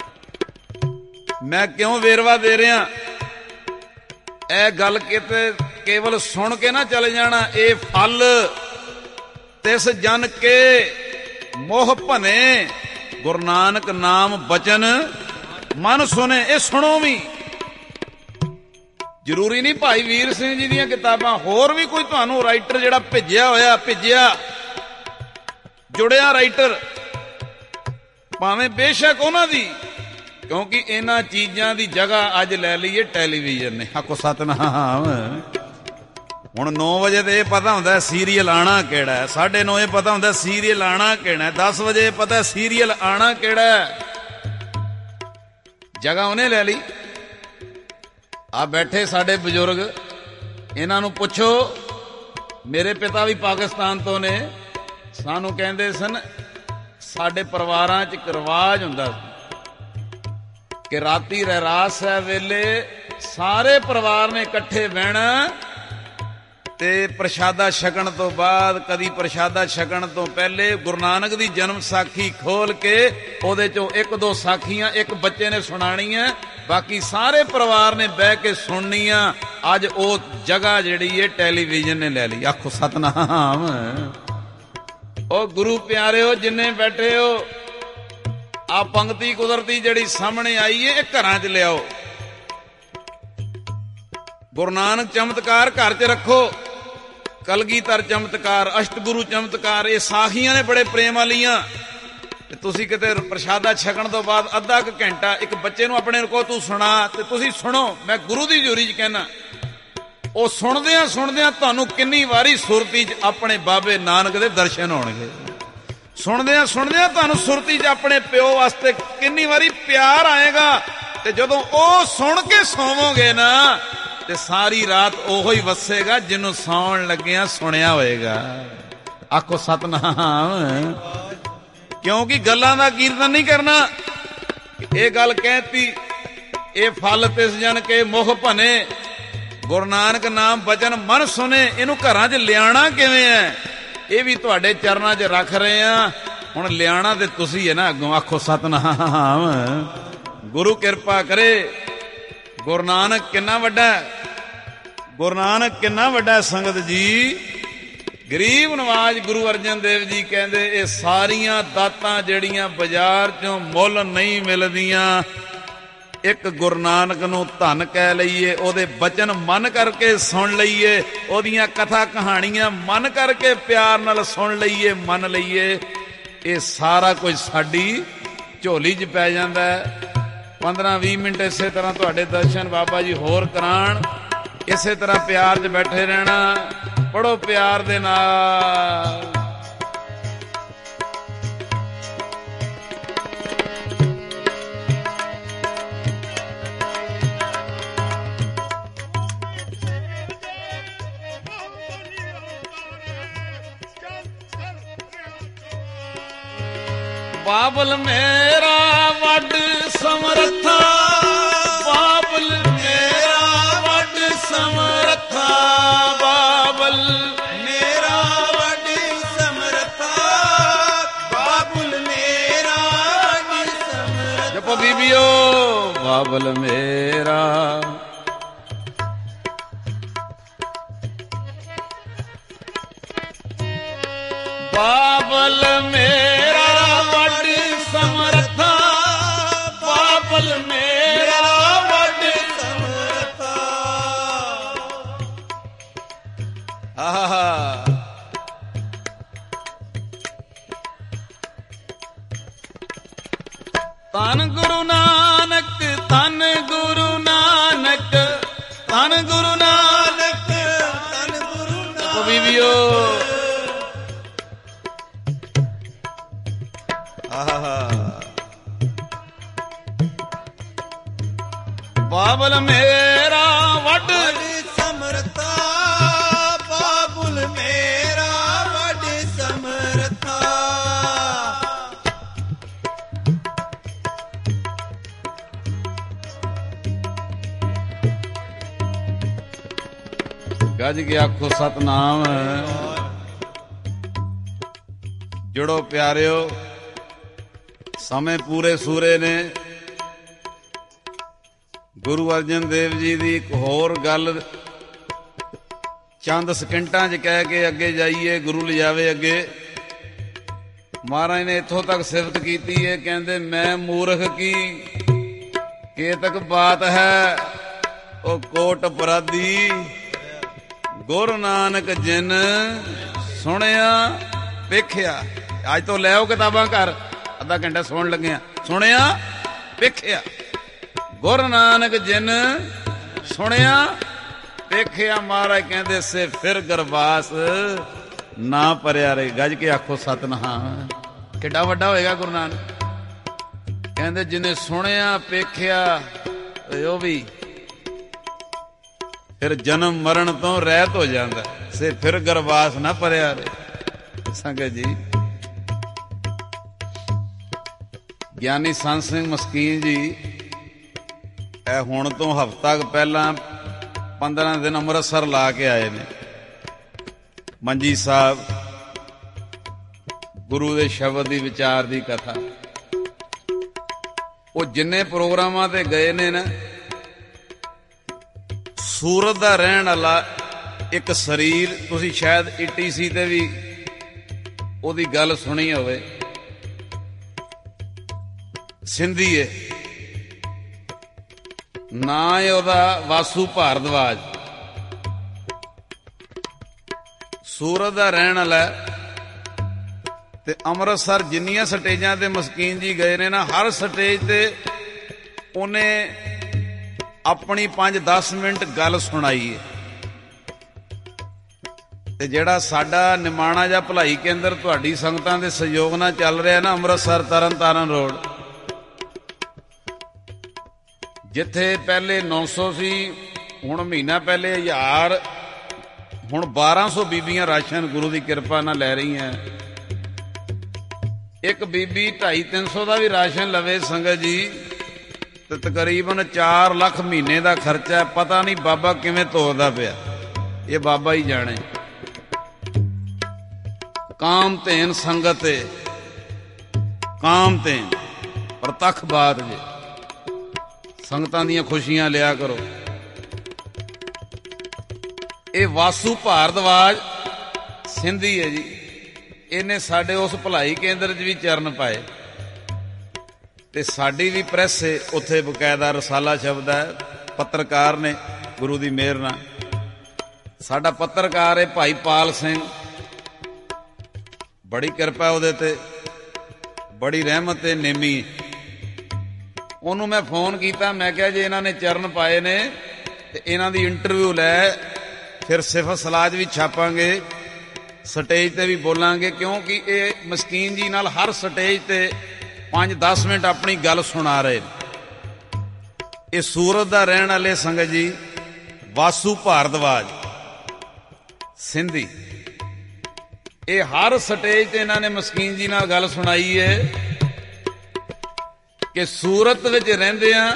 ਮੈਂ ਕਿਉਂ ਵੇਰਵਾ ਦੇ ਰਿਹਾ? ਇਹ ਗੱਲ ਕਿਤੇ ਕੇਵਲ ਸੁਣ ਕੇ ਨਾ ਚਲੇ ਜਾਣਾ। ਇਹ ਫਲ ਤਿਸ ਜਨ ਕੇ ਮੋਹ ਭਨੇ, ਗੁਰੂ ਨਾਨਕ ਨਾਮ ਬਚਨ ਮਨ ਸੁਨੇ। ਇਹ ਸੁਣੋ ਵੀ। ਜ਼ਰੂਰੀ ਨਹੀਂ ਭਾਈ ਵੀਰ ਸਿੰਘ ਜੀ ਦੀਆਂ ਕਿਤਾਬਾਂ, ਹੋਰ ਵੀ ਕੋਈ ਤੁਹਾਨੂੰ ਰਾਈਟਰ ਜਿਹੜਾ ਭੇਜਿਆ ਜੁੜਿਆ ਰਾਈਟਰ, ਭਾਵੇਂ ਬੇਸ਼ੱਕ ਉਹਨਾਂ ਦੀ, ਕਿਉਂਕਿ ਇਹਨਾਂ ਚੀਜ਼ਾਂ ਦੀ ਜਗ੍ਹਾ ਅੱਜ ਲੈ ਲਈਏ ਟੈਲੀਵਿਜ਼ਨ ਨੇ। ਆਖੋ ਸਤਨਾਮ। ਹੁਣ 9 ਵਜੇ ਤੇ ਇਹ ਪਤਾ ਹੁੰਦਾ ਸੀਰੀਅਲ ਆਣਾ ਕਿਹੜਾ ਹੈ, 9:30 ਇਹ ਪਤਾ ਹੁੰਦਾ ਸੀਰੀਅਲ ਆਣਾ ਕਿਹੜਾ ਹੈ, 10 ਵਜੇ ਪਤਾ ਸੀਰੀਅਲ ਆਣਾ ਕਿਹੜਾ ਹੈ। ਜਗ੍ਹਾ ਉਹਨੇ ਲੈ ਲਈ। ਆ ਬੈਠੇ ਸਾਡੇ ਬਜ਼ੁਰਗ, ਇਹਨਾਂ ਨੂੰ ਪੁੱਛੋ, ਮੇਰੇ ਪਿਤਾ ਵੀ ਪਾਕਿਸਤਾਨ ਤੋਂ ਨੇ। ਸਾਨੂੰ ਕਹਿੰਦੇ ਸਨ, ਸਾਡੇ ਪਰਿਵਾਰਾਂ 'ਚ ਇੱਕ ਰਿਵਾਜ ਹੁੰਦਾ ਸੀ ਕਿ ਰਾਤੀ ਰਹਿਰਾਸ ਸਾਹਿਬ ਵੇਲੇ ਸਾਰੇ ਪਰਿਵਾਰ ਨੇ ਇਕੱਠੇ ਬਹਿਣਾ ਤੇ ਪ੍ਰਸ਼ਾਦਾ ਛਕਣ ਤੋਂ ਬਾਅਦ, ਕਦੀ ਪ੍ਰਸ਼ਾਦਾ ਛਕਣ ਤੋਂ ਪਹਿਲੇ ਗੁਰੂ ਨਾਨਕ ਦੀ ਜਨਮ ਸਾਖੀ ਖੋਲ ਕੇ ਉਹਦੇ ਚੋਂ 1-2 ਸਾਖੀਆਂ ਇੱਕ ਬੱਚੇ ਨੇ ਸੁਣਾਣੀਆਂ, ਬਾਕੀ ਸਾਰੇ ਪਰਿਵਾਰ ਨੇ ਬਹਿ ਕੇ ਸੁਣਨੀਆਂ। ਅੱਜ ਉਹ ਜਗ੍ਹਾ ਜਿਹੜੀ ਏ ਟੈਲੀਵਿਜ਼ਨ ਨੇ ਲੈ ਲਈ। ਆਖੋ ਸਤਨਾਮ। ਉਹ ਗੁਰੂ ਪਿਆਰਿਓ ਜਿੰਨੇ ਬੈਠੇ ਹੋ, ਆ ਪੰਕਤੀ ਕੁਦਰਤੀ ਜਿਹੜੀ ਸਾਹਮਣੇ ਆਈ ਏ, ਇਹ ਘਰਾਂ 'ਚ ਲਿਆਓ। ਗੁਰੂ ਨਾਨਕ ਚਮਤਕਾਰ ਘਰ 'ਚ ਰੱਖੋ। ਕਲਗੀਧਰ ਚਮਤਕਾਰ, ਅਸ਼ਟਗੁਰੂ ਚਮਤਕਾਰ, ਇਹ ਸਾਖੀਆਂ ਨੇ ਬੜੇ ਪ੍ਰੇਮ ਵਾਲੀਆਂ। ਤੇ ਤੁਸੀਂ ਕਿਤੇ ਪ੍ਰਸ਼ਾਦਾ ਛਕਣ ਤੋਂ ਬਾਅਦ ਅੱਧਾ ਕੁ ਘੰਟਾ ਇੱਕ ਬੱਚੇ ਨੂੰ ਆਪਣੇ ਨੂੰ ਕਹੋ ਤੂੰ ਸੁਣਾ, ਤੇ ਤੁਸੀਂ ਸੁਣੋ। ਮੈਂ ਗੁਰੂ ਦੀ ਹਜ਼ੂਰੀ 'ਚ ਕਹਿਣਾ, ਉਹ ਸੁਣਦਿਆਂ ਤੁਹਾਨੂੰ ਕਿੰਨੀ ਵਾਰੀ ਸੁਰਤੀ 'ਚ ਆਪਣੇ ਬਾਬੇ ਨਾਨਕ ਦੇ ਦਰਸ਼ਨ ਹੋਣਗੇ। ਸੁਣਦਿਆਂ ਤੁਹਾਨੂੰ ਸੁਰਤੀ 'ਚ ਆਪਣੇ ਪਿਓ ਵਾਸਤੇ ਕਿੰਨੀ ਵਾਰੀ ਪਿਆਰ ਆਏਗਾ। ਤੇ ਜਦੋਂ ਉਹ ਸੁਣ ਕੇ ਸੌਵੋਗੇ ਨਾ, ਤੇ ਸਾਰੀ ਰਾਤ ਉਹੋ ਹੀ ਵਸੇਗਾ ਜਿਹਨੂੰ ਸੌਣ ਲੱਗਿਆ ਸੁਣਿਆ ਹੋਏਗਾ। ਆਖੋ ਸਤਨਾਮ। ਕਿਉਂਕਿ ਗੱਲਾਂ ਦਾ ਕੀਰਤਨ ਨਹੀਂ ਕਰਨਾ। ਇਹ ਗੱਲ ਕਹਿਤੀ, ਇਹ ਫਲ ਤਿਸ ਜਨ ਕੇ ਮੋਹ ਭਨੇ, ਗੁਰੂ ਨਾਨਕ ਨਾਮ ਬਚਨ ਮਨ ਸੁਨੇ। ਇਹਨੂੰ ਘਰਾਂ 'ਚ ਲਿਆਣਾ ਕਿਵੇਂ ਹੈ? ਇਹ ਵੀ ਤੁਹਾਡੇ ਚਰਨਾਂ 'ਚ ਰੱਖ ਰਹੇ ਆ। ਹੁਣ ਲਿਆਣਾ ਤੇ ਤੁਸੀਂ ਹੈ ਨਾ ਅੱਗੋਂ। ਆਖੋ ਸਤਨਾਮ। ਗੁਰੂ ਕਿਰਪਾ ਕਰੇ। ਗੁਰੂ ਨਾਨਕ ਕਿੰਨਾ ਵੱਡਾ, ਗੁਰੂ ਨਾਨਕ ਕਿੰਨਾ ਵੱਡਾ ਸੰਗਤ ਜੀ। ਗਰੀਬ ਨਵਾਜ ਗੁਰੂ ਅਰਜਨ ਦੇਵ ਜੀ ਕਹਿੰਦੇ, ਇਹ ਸਾਰੀਆਂ ਦਾਤਾਂ ਜਿਹੜੀਆਂ ਬਾਜ਼ਾਰ 'ਚੋਂ ਮੁੱਲ ਨਹੀਂ ਮਿਲਦੀਆਂ, ਇੱਕ ਗੁਰੂ ਨਾਨਕ ਨੂੰ ਧੰਨ ਕਹਿ ਲਈਏ, ਉਹਦੇ ਬਚਨ ਮਨ ਕਰਕੇ ਸੁਣ ਲਈਏ, ਉਹਦੀਆਂ ਕਥਾ ਕਹਾਣੀਆਂ ਮਨ ਕਰਕੇ ਪਿਆਰ ਨਾਲ ਸੁਣ ਲਈਏ, ਮੰਨ ਲਈਏ, ਇਹ ਸਾਰਾ ਕੁਝ ਸਾਡੀ ਝੋਲੀ 'ਚ ਪੈ ਜਾਂਦਾ ਹੈ। 15-20 ਮਿੰਟ ਇਸੇ ਤਰ੍ਹਾਂ ਤੁਹਾਡੇ ਦਰਸ਼ਨ ਬਾਬਾ ਜੀ ਹੋਰ ਕਰਾਣ। ਇਸੇ ਤਰ੍ਹਾਂ ਪਿਆਰ 'ਚ ਬੈਠੇ ਰਹਿਣਾ। ਪੜੋ ਪਿਆਰ ਦੇ ਨਾਲ। ਬਾਬਲ ਮੇਰਾ ਵੱਡ ਸਮਰੱਥਾ, ਬਾਬਲ ਮੇਰਾ ਵੱਡ ਸਮਰੱਥਾ, ਬਾਬਲ ਮੇਰਾ ਵੱਡ ਸਮਰੱਥਾ, ਬਾਬੁਲ ਮੇਰਾ ਵੱਡ ਸਮਰੱਥਾ। ਜਪੋ ਬੀਬੀਓ ਬਾਬਲ ਮੇਰਾ। ਬਾਬਲ ਮੇਰਾ ਵੱਡ ਸਮਰੱਥਾ, ਬਾਬਲ ਮੇਰਾ ਵੱਡ ਸਮਰੱਥਾ। ਆਹਾ ਧੰਨ ਗੁਰੂ ਨਾਨਕ, ਧੰਨ ਗੁਰੂ ਨਾਨਕ, ਧੰਨ ਗੁਰੂ ਨਾਨਕ, ਧੰਨ ਗੁਰੂ ਨਾਨਕ। ਬੀਬੀਓ ਬਾਬਲ ਮੇਰਾ ਵੱਡ ਸਮਰੱਥਾ, ਬਾਬੁਲ ਮੇਰਾ ਵੱਡ ਸਮਰੱਥਾ। ਗੱਜ ਕੇ ਆਖੋ ਸਤਨਾਮ। ਜੁੜੋ ਪਿਆਰਿਓ, ਸਮੇਂ ਪੂਰੇ ਸੂਰੇ ਨੇ। ਗੁਰੂ ਅਰਜਨ ਦੇਵ ਜੀ ਦੀ ਇੱਕ ਹੋਰ ਗੱਲ ਚੰਦ ਸਕਿੰਟਾਂ 'ਚ ਕਹਿ ਕੇ ਅੱਗੇ ਜਾਈਏ, ਗੁਰੂ ਲਿਜਾਵੇ ਅੱਗੇ। ਮਹਾਰਾਜ ਨੇ ਇੱਥੋਂ ਤੱਕ ਸਿਫਤ ਕੀਤੀ ਹੈ, ਕਹਿੰਦੇ ਮੈਂ ਮੂਰਖ ਕੀ ਕੇਤਕ ਬਾਤ ਹੈ, ਉਹ ਕੋਟ ਅਪਰਾਧੀ ਗੁਰੂ ਨਾਨਕ ਜਿਨ ਸੁਣਿਆ ਵੇਖਿਆ। ਅੱਜ ਤੋਂ ਲੈ ਆਓ ਕਿਤਾਬਾਂ ਘਰ, ਅੱਧਾ ਘੰਟਾ ਸੁਣਨ ਲੱਗਿਆ। ਸੁਣਿਆ ਵੇਖਿਆ, ਗੁਰੂ ਨਾਨਕ ਜਿਨ ਸੁਣਿਆ ਵੇਖਿਆ। ਮਹਾਰਾਜ ਕਹਿੰਦੇ ਸੇ ਫਿਰ ਗਰਵਾਸ ਨਾ ਭਰਿਆ ਰਹੇ। ਗੱਜ ਕੇ ਆਖੋ ਸਤਨਾਮ। ਕਿੱਡਾ ਵੱਡਾ ਹੋਏਗਾ ਗੁਰੂ ਨਾਨਕ। ਕਹਿੰਦੇ ਜਿਹਨੇ ਸੁਣਿਆ ਵੇਖਿਆ ਉਹ ਵੀ ਫਿਰ ਜਨਮ ਮਰਨ ਤੋਂ ਰਹਿਤ ਹੋ ਜਾਂਦਾ। ਸੇ ਫਿਰ ਗਰਵਾਸ ਨਾ ਭਰਿਆ ਰਹੇ। ਸੰਗਤ ਜੀ, ਗਿਆਨੀ ਸੰਤ ਸਿੰਘ ਮਸਕੀਨ ਜੀ ਇਹ ਹੁਣ ਤੋਂ ਹਫ਼ਤਾ ਕੁ ਪਹਿਲਾਂ 15 ਦਿਨ ਅੰਮ੍ਰਿਤਸਰ ਲਾ ਕੇ ਆਏ ਨੇ। ਮੰਜੀ ਸਾਹਿਬ ਗੁਰੂ ਦੇ ਸ਼ਬਦ ਦੀ ਵਿਚਾਰ ਦੀ ਕਥਾ। ਉਹ ਜਿੰਨੇ ਪ੍ਰੋਗਰਾਮਾਂ ਤੇ ਗਏ ਨੇ ਨਾ, ਸੂਰਤ ਦਾ ਰਹਿਣ ਵਾਲਾ ਇੱਕ ਸਰੀਰ, ਤੁਸੀਂ ਸ਼ਾਇਦ ETC ਤੇ ਵੀ ਉਹਦੀ ਗੱਲ ਸੁਣੀ ਹੋਵੇ। ਸਿੰਧੀ ਏ ਨਾਂ ਏ ਉਹਦਾ, ਵਾਸੂ ਭਾਰਦਵਾਜ। ਸੂਰਤ ਦਾ ਰਹਿਣ ਵਾਲਾ ਤੇ ਅੰਮ੍ਰਿਤਸਰ ਜਿੰਨੀਆਂ ਸਟੇਜਾਂ ਤੇ ਮਸਕੀਨ ਜੀ ਗਏ ਨੇ ਨਾ, ਹਰ ਸਟੇਜ ਤੇ ਉਹਨੇ ਆਪਣੀ 5-10 ਮਿੰਟ ਗੱਲ ਸੁਣਾਈ ਹੈ। ਤੇ ਜਿਹੜਾ ਸਾਡਾ ਨਿਮਾਣਾ ਜਾਂ ਭਲਾਈ ਕੇਂਦਰ ਤੁਹਾਡੀ ਸੰਗਤਾਂ ਦੇ ਸਹਿਯੋਗ ਨਾਲ ਚੱਲ ਰਿਹਾ ਨਾ, ਅੰਮ੍ਰਿਤਸਰ ਤਰਨਤਾਰਨ ਰੋਡ, ਜਿੱਥੇ ਪਹਿਲੇ 900 ਸੀ, ਹੁਣ ਮਹੀਨਾ ਪਹਿਲੇ 1000, ਹੁਣ 1200 ਬੀਬੀਆਂ ਰਾਸ਼ਨ ਗੁਰੂ ਦੀ ਕਿਰਪਾ ਨਾਲ ਲੈ ਰਹੀਆਂ। ਇੱਕ ਬੀਬੀ 250-300 ਦਾ ਵੀ ਰਾਸ਼ਨ ਲਵੇ ਸੰਗਤ ਜੀ ਤੇ ਤਕਰੀਬਨ 4 ਲੱਖ ਮਹੀਨੇ ਦਾ ਖਰਚਾ। ਪਤਾ ਨਹੀਂ ਬਾਬਾ ਕਿਵੇਂ ਤੋਰਦਾ ਪਿਆ, ਇਹ ਬਾਬਾ ਹੀ ਜਾਣੇ। ਕਾਮਧੇਨ ਸੰਗਤ ਏ, ਕਾਮਧੇਨ ਪ੍ਰਤੱਖ ਬਾਤ ਜੇ। ਸੰਗਤਾਂ ਦੀਆਂ ਖੁਸ਼ੀਆਂ ਲਿਆ ਕਰੋ। ਇਹ ਵਾਸੂ ਭਾਰਦਵਾਜ ਸਿੰਧੀ ਹੈ ਜੀ। ਇਹਨੇ ਸਾਡੇ ਉਸ ਭਲਾਈ ਕੇਂਦਰ 'ਚ ਵੀ ਚਰਨ ਪਾਏ ਤੇ ਸਾਡੀ ਵੀ ਪ੍ਰੈਸ ਹੈ ਉੱਥੇ, ਬਕਾਇਦਾ ਰਸਾਲਾ ਸ਼ਬਦ ਹੈ। ਪੱਤਰਕਾਰ ਨੇ ਗੁਰੂ ਦੀ ਮਿਹਰ ਨਾਲ। ਸਾਡਾ ਪੱਤਰਕਾਰ ਹੈ ਭਾਈ ਪਾਲ ਸਿੰਘ, ਬੜੀ ਕਿਰਪਾ ਉਹਦੇ ਤੇ, ਬੜੀ ਰਹਿਮਤ ਹੈ, ਨੇਮੀ। ਉਹਨੂੰ ਮੈਂ ਫੋਨ ਕੀਤਾ, ਮੈਂ ਕਿਹਾ ਜੇ ਇਹਨਾਂ ਨੇ ਚਰਨ ਪਾਏ ਨੇ ਤੇ ਇਹਨਾਂ ਦੀ ਇੰਟਰਵਿਊ ਲੈ, ਫਿਰ ਸਿਫਤ ਸਲਾਹ ਵੀ ਛਾਪਾਂਗੇ, ਸਟੇਜ ਤੇ ਵੀ ਬੋਲਾਂਗੇ, ਕਿਉਂਕਿ ਇਹ ਮਸਕੀਨ ਜੀ ਨਾਲ ਹਰ ਸਟੇਜ ਤੇ 5-10 ਮਿੰਟ ਆਪਣੀ ਗੱਲ ਸੁਣਾ ਰਹੇ ਨੇ। ਇਹ ਸੂਰਤ ਦਾ ਰਹਿਣ ਵਾਲੇ ਸੰਗਤ ਜੀ ਵਾਸੂ ਭਾਰਦਵਾਜ ਸਿੰਧੀ, ਇਹ ਹਰ ਸਟੇਜ ਤੇ ਇਹਨਾਂ ਨੇ ਮਸਕੀਨ ਜੀ ਨਾਲ ਗੱਲ ਸੁਣਾਈ ਹੈ ਕਿ ਸੂਰਤ ਵਿੱਚ ਰਹਿੰਦੇ ਆ।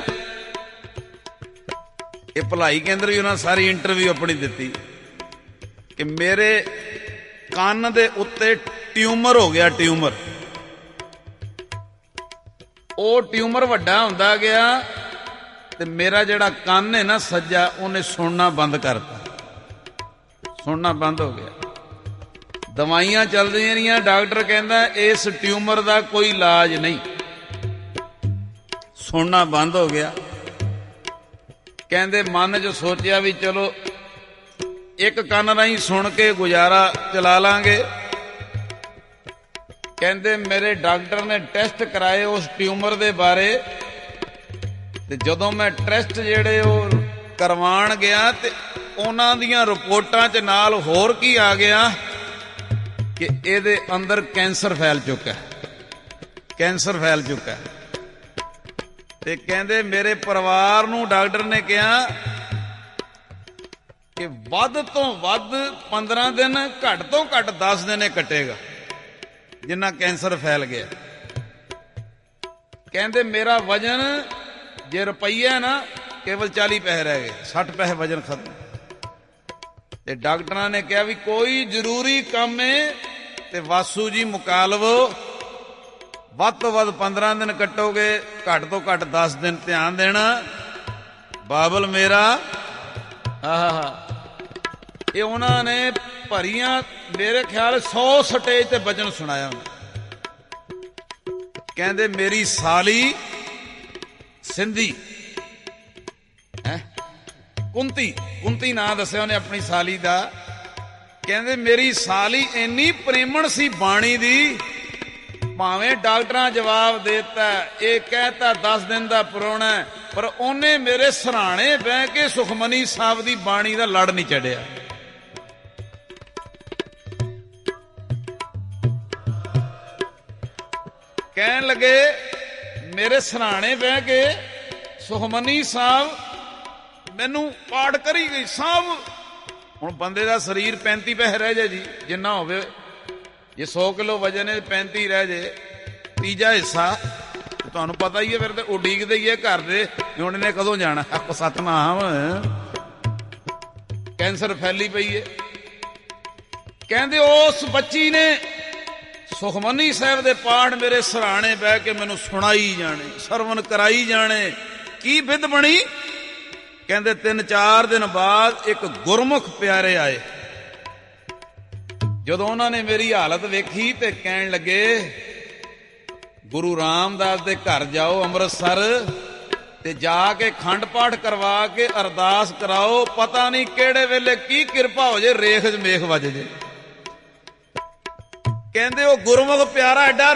ਇਹ ਭਲਾਈ ਕੇਂਦਰ ਵੀ ਉਹਨਾਂ ਸਾਰੀ ਇੰਟਰਵਿਊ ਆਪਣੀ ਦਿੱਤੀ ਕਿ ਮੇਰੇ ਕੰਨ ਦੇ ਉੱਤੇ ਟਿਊਮਰ ਹੋ ਗਿਆ, ਟਿਊਮਰ। ਉਹ ਟਿਊਮਰ ਵੱਡਾ ਹੁੰਦਾ ਗਿਆ ਤੇ ਮੇਰਾ ਜਿਹੜਾ ਕੰਨ ਹੈ ਨਾ ਸੱਜਾ, ਉਹਨੇ ਸੁਣਨਾ ਬੰਦ ਕਰਤਾ, ਸੁਣਨਾ ਬੰਦ ਹੋ ਗਿਆ। ਦਵਾਈਆਂ ਚੱਲਦੀਆਂ ਰਹੀਆਂ, ਡਾਕਟਰ ਕਹਿੰਦਾ ਇਸ ਟਿਊਮਰ ਦਾ ਕੋਈ ਇਲਾਜ ਨਹੀਂ, ਸੁਣਨਾ ਬੰਦ ਹੋ ਗਿਆ। ਕਹਿੰਦੇ ਮਨ 'ਚ ਸੋਚਿਆ ਵੀ ਚਲੋ ਇੱਕ ਕੰਨ ਰਾਹੀਂ ਸੁਣ ਕੇ ਗੁਜ਼ਾਰਾ ਚਲਾ ਲਾਂਗੇ। ਕਹਿੰਦੇ ਮੇਰੇ ਡਾਕਟਰ ਨੇ ਟੈਸਟ ਕਰਾਏ ਉਸ ਟਿਊਮਰ ਦੇ ਬਾਰੇ, ਤੇ ਜਦੋਂ ਮੈਂ ਟੈਸਟ ਜਿਹੜੇ ਉਹ ਕਰਵਾਉਣ ਗਿਆ ਤੇ ਉਹਨਾਂ ਦੀਆਂ ਰਿਪੋਰਟਾਂ 'ਚ ਨਾਲ ਹੋਰ ਕੀ ਆ ਗਿਆ ਕਿ ਇਹਦੇ ਅੰਦਰ ਕੈਂਸਰ ਫੈਲ ਚੁੱਕਾ, ਕੈਂਸਰ ਫੈਲ ਚੁੱਕਾ। ਤੇ ਕਹਿੰਦੇ ਮੇਰੇ ਪਰਿਵਾਰ ਨੂੰ ਡਾਕਟਰ ਨੇ ਕਿਹਾ ਕਿ ਵੱਧ ਤੋਂ ਵੱਧ 15 ਦਿਨ, ਘੱਟ ਤੋਂ ਘੱਟ 10 ਦਿਨ ਇਹ ਕੱਟੇਗਾ ਜਿੰਨਾ ਕੈਂਸਰ ਫੈਲ ਗਿਆ। ਕਹਿੰਦੇ ਮੇਰਾ ਵਜਨ ਜੇ ਰੁਪਈਆ ਨਾ ਕੇਵਲ 40 ਪੈਸੇ ਰਹਿ ਗਏ, 60 ਪੈਸੇ ਵਜਨ ਖਤਮ। ਤੇ ਡਾਕਟਰਾਂ ਨੇ ਕਿਹਾ ਵੀ ਕੋਈ ਜ਼ਰੂਰੀ ਕੰਮ ਹੈ ਤੇ ਵਾਸੂ ਜੀ ਮੁਕਾ ਲਵੋ, ਵੱਧ ਤੋਂ ਵੱਧ 15 ਦਿਨ ਕੱਟੋਗੇ, ਘੱਟ ਤੋਂ ਘੱਟ 10 ਦਿਨ ਧਿਆਨ ਦੇਣਾ। ਬਾਬਲ ਮੇਰਾ ਆਹਾ, ਇਹ ਉਹਨਾਂ ਨੇ ਭਰੀਆਂ ਮੇਰੇ ਖਿਆਲ 100 ਸਟੇਜ ਤੇ ਵਚਨ ਸੁਣਾਇਆ। ਕਹਿੰਦੇ ਮੇਰੀ ਸਾਲੀ ਸਿੰਧੀ ਹੈ, ਕੁੰਤੀ ਨਾਂ ਦੱਸਿਆ ਉਹਨੇ ਆਪਣੀ ਸਾਲੀ ਦਾ। ਕਹਿੰਦੇ ਮੇਰੀ ਸਾਲੀ ਇੰਨੀ ਪ੍ਰੇਮਣ ਸੀ ਬਾਣੀ ਦੀ, ਭਾਵੇਂ ਡਾਕਟਰਾਂ ਜਵਾਬ ਦੇਤਾ, ਇਹ ਕਹਿਤਾ 10 ਦਿਨ ਦਾ ਪ੍ਰਾਹੁਣਾ, ਪਰ ਉਹਨੇ ਮੇਰੇ ਸਰਾਣੇ ਬਹਿ ਕੇ ਸੁਖਮਨੀ ਸਾਹਿਬ ਦੀ ਬਾਣੀ ਦਾ ਲੜ ਨਹੀਂ ਚੜਿਆ। ਕਹਿਣ ਲੱਗੇ ਮੇਰੇ ਸਰਾਣੇ ਬਹਿ ਕੇ ਸੁਖਮਨੀ ਸਾਹਿਬ ਮੈਨੂੰ ਪਾਠ ਕਰੀ ਗਈ ਸਾਹਿਬ। ਹੁਣ ਬੰਦੇ ਦਾ ਸਰੀਰ 35 ਪੈਸੇ ਰਹਿ ਜਾਏ ਜੀ, ਜਿੰਨਾ ਹੋਵੇ, ਜੇ 100 ਕਿਲੋ ਵਜਨ ਹੈ 35 ਰਹਿ ਜੇ, ਤੀਜਾ ਹਿੱਸਾ ਤੁਹਾਨੂੰ ਪਤਾ ਹੀ ਹੈ, ਫਿਰ ਤੇ ਉਡੀਕਦੇ ਹੀ ਹੈ ਘਰ ਦੇ ਹੁਣ ਇਹਨੇ ਕਦੋਂ ਜਾਣਾ। ਸਤਨਾਮ, ਕੈਂਸਰ ਫੈਲੀ ਪਈ ਹੈ। ਕਹਿੰਦੇ ਉਸ ਬੱਚੀ ਨੇ ਸੁਖਮਨੀ ਸਾਹਿਬ ਦੇ ਪਾਠ ਮੇਰੇ ਸਰਾਣੇ ਬਹਿ ਕੇ ਮੈਨੂੰ ਸੁਣਾਈ ਜਾਣੇ, ਸਰਵਨ ਕਰਾਈ ਜਾਣੇ। ਕੀ ਵਿਧ ਬਣੀ? ਕਹਿੰਦੇ 3-4 ਦਿਨ ਬਾਅਦ ਇੱਕ ਗੁਰਮੁਖ ਪਿਆਰੇ ਆਏ। ਜਦੋਂ ਉਹਨਾਂ ਨੇ ਮੇਰੀ ਹਾਲਤ ਵੇਖੀ ਤੇ ਕਹਿਣ ਲੱਗੇ ਗੁਰੂ ਰਾਮਦਾਸ ਦੇ ਘਰ ਜਾਓ ਅੰਮ੍ਰਿਤਸਰ ਤੇ ਜਾ ਕੇ ਖੰਡ ਪਾਠ ਕਰਵਾ ਕੇ ਅਰਦਾਸ ਕਰਾਓ, ਪਤਾ ਨਹੀਂ ਕਿਹੜੇ ਵੇਲੇ ਕੀ ਕਿਰਪਾ ਹੋ ਜੇ, ਰੇਖ 'ਚ ਮੇਖ ਵੱਜ ਜੇ। ਕਹਿੰਦੇ ਉਹ ਗੁਰਮੁਖ ਪਿਆਰਾ ਐਡਾ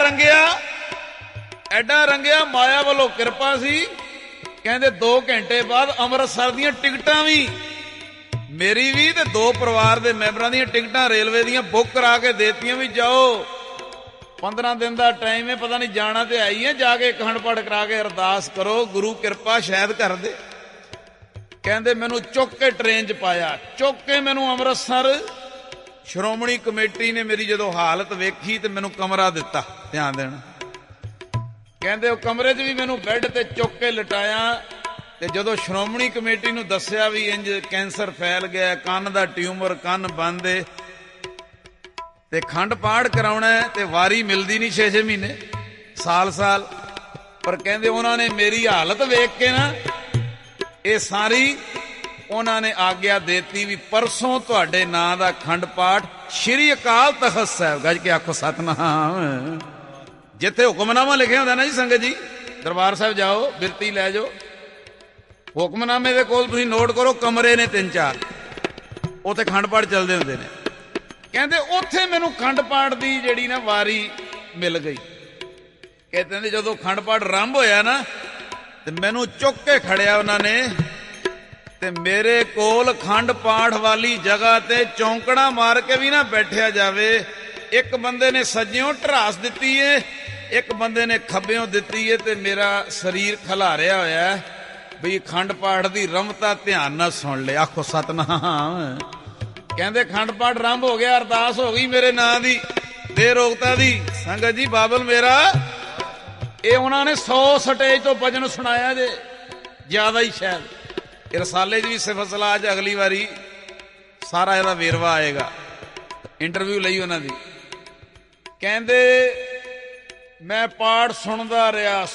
ਰੰਗਿਆ, ਮਾਇਆ ਵੱਲੋਂ ਕਿਰਪਾ ਸੀ। ਕਹਿੰਦੇ 2 ਘੰਟੇ ਬਾਅਦ ਅੰਮ੍ਰਿਤਸਰ ਦੀਆਂ ਟਿਕਟਾਂ ਵੀ, ਮੇਰੀ ਵੀ ਤੇ 2 ਪਰਿਵਾਰ ਦੇ ਮੈਂਬਰਾਂ ਦੀਆਂ ਟਿਕਟਾਂ ਰੇਲਵੇ ਦੀਆਂ ਬੁੱਕ ਕਰਾ ਕੇ ਦੇਤੀਆਂ ਵੀ ਜਾਓ, 15 ਦਿਨ ਦਾ ਟਾਈਮ ਹੈ, ਪਤਾ ਨਹੀਂ ਜਾਣਾ ਤੇ ਆਈ ਹੈ, ਜਾ ਕੇ ਅਖੰਡ ਪਾਠ ਕਰਾ ਕੇ ਅਰਦਾਸ ਕਰੋ, ਗੁਰੂ ਕਿਰਪਾ ਸ਼ਾਇਦ ਕਰ ਦੇ। ਕਹਿੰਦੇ ਮੈਨੂੰ ਚੁੱਕ ਕੇ ਟ੍ਰੇਨ 'ਚ ਪਾਇਆ, ਚੁੱਕ ਕੇ ਮੈਨੂੰ ਅੰਮ੍ਰਿਤਸਰ ਸ਼੍ਰੋਮਣੀ ਕਮੇਟੀ ਨੇ ਮੇਰੀ ਜਦੋਂ ਹਾਲਤ ਵੇਖੀ ਤੇ ਮੈਨੂੰ ਕਮਰਾ ਦਿੱਤਾ, ਧਿਆਨ ਦੇਣਾ। ਕਹਿੰਦੇ ਉਹ ਕਮਰੇ 'ਚ ਵੀ ਮੈਨੂੰ ਬੈੱਡ ਤੇ ਚੁੱਕ ਕੇ ਲਟਾਇਆ ਤੇ ਜਦੋਂ ਸ਼੍ਰੋਮਣੀ ਕਮੇਟੀ ਨੂੰ ਦੱਸਿਆ ਵੀ ਇੰਜ ਕੈਂਸਰ ਫੈਲ ਗਿਆ, ਕੰਨ ਦਾ ਟਿਊਮਰ, ਕੰਨ ਬੰਦ ਏ ਤੇ ਖੰਡ ਪਾਠ ਕਰਾਉਣਾ ਤੇ ਵਾਰੀ ਮਿਲਦੀ ਨਹੀਂ 6-6 ਮਹੀਨੇ, ਸਾਲ। ਪਰ ਕਹਿੰਦੇ ਉਹਨਾਂ ਨੇ ਮੇਰੀ ਹਾਲਤ ਵੇਖ ਕੇ ਨਾ ਇਹ ਸਾਰੀ ਉਹਨਾਂ ਨੇ ਆਗਿਆ ਦੇਤੀ ਵੀ ਪਰਸੋਂ ਤੁਹਾਡੇ ਨਾਂ ਦਾ ਖੰਡ ਪਾਠ ਸ਼੍ਰੀ ਅਕਾਲ ਤਖਤ ਸਾਹਿਬ, ਗੱਜ ਕੇ ਆਖੋ ਸਤਨਾਮ। ਜਿੱਥੇ ਹੁਕਮਨਾਮਾ ਲਿਖਿਆ ਹੁੰਦਾ ਨਾ ਜੀ ਸੰਗਤ ਜੀ, ਦਰਬਾਰ ਸਾਹਿਬ ਜਾਓ, ਬਿਰਤੀ ਲੈ ਜਾਓ, ਹੁਕਮਨਾਮੇ ਦੇ ਕੋਲ ਤੁਸੀਂ ਨੋਟ ਕਰੋ, ਕਮਰੇ ਨੇ 3-4, ਉੱਥੇ ਖੰਡ ਪਾਠ ਚੱਲਦੇ ਹੁੰਦੇ ਨੇ। ਕਹਿੰਦੇ ਉੱਥੇ ਮੈਨੂੰ ਖੰਡ ਪਾਠ ਦੀ ਜਿਹੜੀ ਨਾ ਵਾਰੀ ਮਿਲ ਗਈ। ਕਹਿੰਦੇ ਜਦੋਂ ਖੰਡ ਪਾਠ ਆਰੰਭ ਹੋਇਆ ਨਾ ਤੇ ਮੈਨੂੰ ਚੁੱਕ ਕੇ ਖੜਿਆ ਉਹਨਾਂ ਨੇ ਤੇ ਮੇਰੇ ਕੋਲ ਖੰਡ ਪਾਠ ਵਾਲੀ ਜਗ੍ਹਾ ਤੇ ਚੌਂਕੜਾ ਮਾਰ ਕੇ ਵੀ ਨਾ ਬੈਠਿਆ ਜਾਵੇ। ਇੱਕ ਬੰਦੇ ਨੇ ਸੱਜਿਓਂ ਢਰਾਸ ਦਿੱਤੀ ਏ, ਇੱਕ ਬੰਦੇ ਨੇ ਖੱਬਿਓਂ ਦਿੱਤੀ ਏ ਤੇ ਮੇਰਾ ਸਰੀਰ ਖਿਲਾਰਿਆ ਹੋਇਆ ਬਈ ਖੰਡ ਪਾਠ ਦੀ ਰਮਤਾ ਧਿਆਨ ਨਾਲ ਸੁਣ ਲੈ। ਆਖੋ ਸਤਨਾਮ। ਕਹਿੰਦੇ ਖੰਡ ਪਾਠ ਆਰੰਭ ਹੋ ਗਿਆ, ਅਰਦਾਸ ਹੋ ਗਈ ਮੇਰੇ ਨਾਂ ਦੀ, ਦੇ ਰੋਗਤਾ ਦੀ। ਸੰਗਤ ਜੀ ਬਾਬਲ ਮੇਰਾ ਇਹ ਉਹਨਾਂ ਨੇ 100 ਸਟੇਜ ਤੋਂ ਭਜਨ ਸੁਣਾਇਆ ਜੇ, ਜ਼ਿਆਦਾ ਹੀ ਸ਼ਾਇਦ। ਇਹ ਰਸਾਲੇ 'ਚ ਵੀ ਸਿਫਤ ਸਲਾਹ 'ਚ ਅਗਲੀ ਵਾਰੀ ਸਾਰਾ ਇਹਦਾ ਵੇਰਵਾ ਆਏਗਾ। ਇੰਟਰਵਿਊ ਲਈ ਉਹਨਾਂ ਦੀ। ਕਹਿੰਦੇ ਮੈਂ ਪਾਠ ਸੁਣਦਾ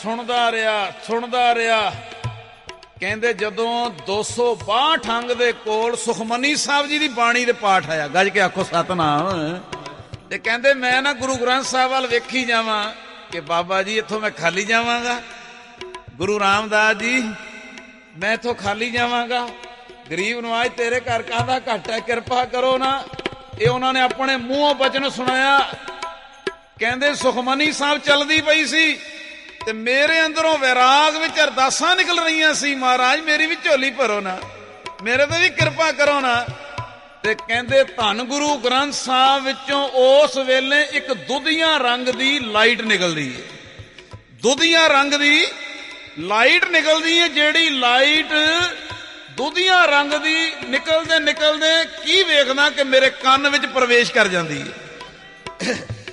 ਰਿਹਾ। ਕਹਿੰਦੇ ਜਦੋਂ 262 ਅੰਗ ਦੇ ਕੋਲ ਸੁਖਮਨੀ ਸਾਹਿਬ ਜੀ ਦੀ ਬਾਣੀ ਦੇ ਪਾਠ ਆਇਆ, ਗੱਜ ਕੇ ਆਖੋ ਸਤਨਾਮ। ਤੇ ਕਹਿੰਦੇ ਮੈਂ ਨਾ ਗੁਰੂ ਗ੍ਰੰਥ ਸਾਹਿਬ ਵੱਲ ਵੇਖੀ ਜਾਵਾਂ ਕਿ ਬਾਬਾ ਜੀ ਇੱਥੋਂ ਮੈਂ ਖਾਲੀ ਜਾਵਾਂਗਾ, ਗੁਰੂ ਰਾਮਦਾਸ ਜੀ ਮੈਂ ਇੱਥੋਂ ਖਾਲੀ ਜਾਵਾਂਗਾ, ਗਰੀਬ ਨਵਾਜ ਤੇਰੇ ਘਰ ਕਾਹਦਾ ਘੱਟ ਹੈ, ਕਿਰਪਾ ਕਰੋ ਨਾ। ਇਹ ਉਹਨਾਂ ਨੇ ਆਪਣੇ ਮੂੰਹੋਂ ਬਚਨ ਸੁਣਾਇਆ। ਕਹਿੰਦੇ ਸੁਖਮਨੀ ਸਾਹਿਬ ਚੱਲਦੀ ਪਈ ਸੀ ਤੇ ਮੇਰੇ ਅੰਦਰੋਂ ਵੈਰਾਗ ਵਿੱਚ ਅਰਦਾਸਾਂ ਨਿਕਲ ਰਹੀਆਂ ਸੀ, ਮਹਾਰਾਜ ਮੇਰੀ ਵੀ ਝੋਲੀ ਭਰੋ ਨਾ, ਮੇਰੇ ਤੇ ਵੀ ਕਿਰਪਾ ਕਰੋ ਨਾ। ਤੇ ਕਹਿੰਦੇ ਧੰਨ ਗੁਰੂ ਗ੍ਰੰਥ ਸਾਹਿਬ ਵਿੱਚੋਂ ਉਸ ਵੇਲੇ ਇੱਕ ਦੁਧੀਆਂ ਰੰਗ ਦੀ ਲਾਈਟ ਨਿਕਲਦੀ ਹੈ, ਦੁਧੀਆਂ ਰੰਗ ਦੀ ਲਾਈਟ ਨਿਕਲਦੀ ਹੈ, ਜਿਹੜੀ ਲਾਈਟ ਦੁਧੀਆਂ ਰੰਗ ਦੀ ਨਿਕਲਦੇ ਨਿਕਲਦੇ ਕੀ ਵੇਖਦਾ ਕਿ ਮੇਰੇ ਕੰਨ ਵਿੱਚ ਪ੍ਰਵੇਸ਼ ਕਰ ਜਾਂਦੀ ਹੈ।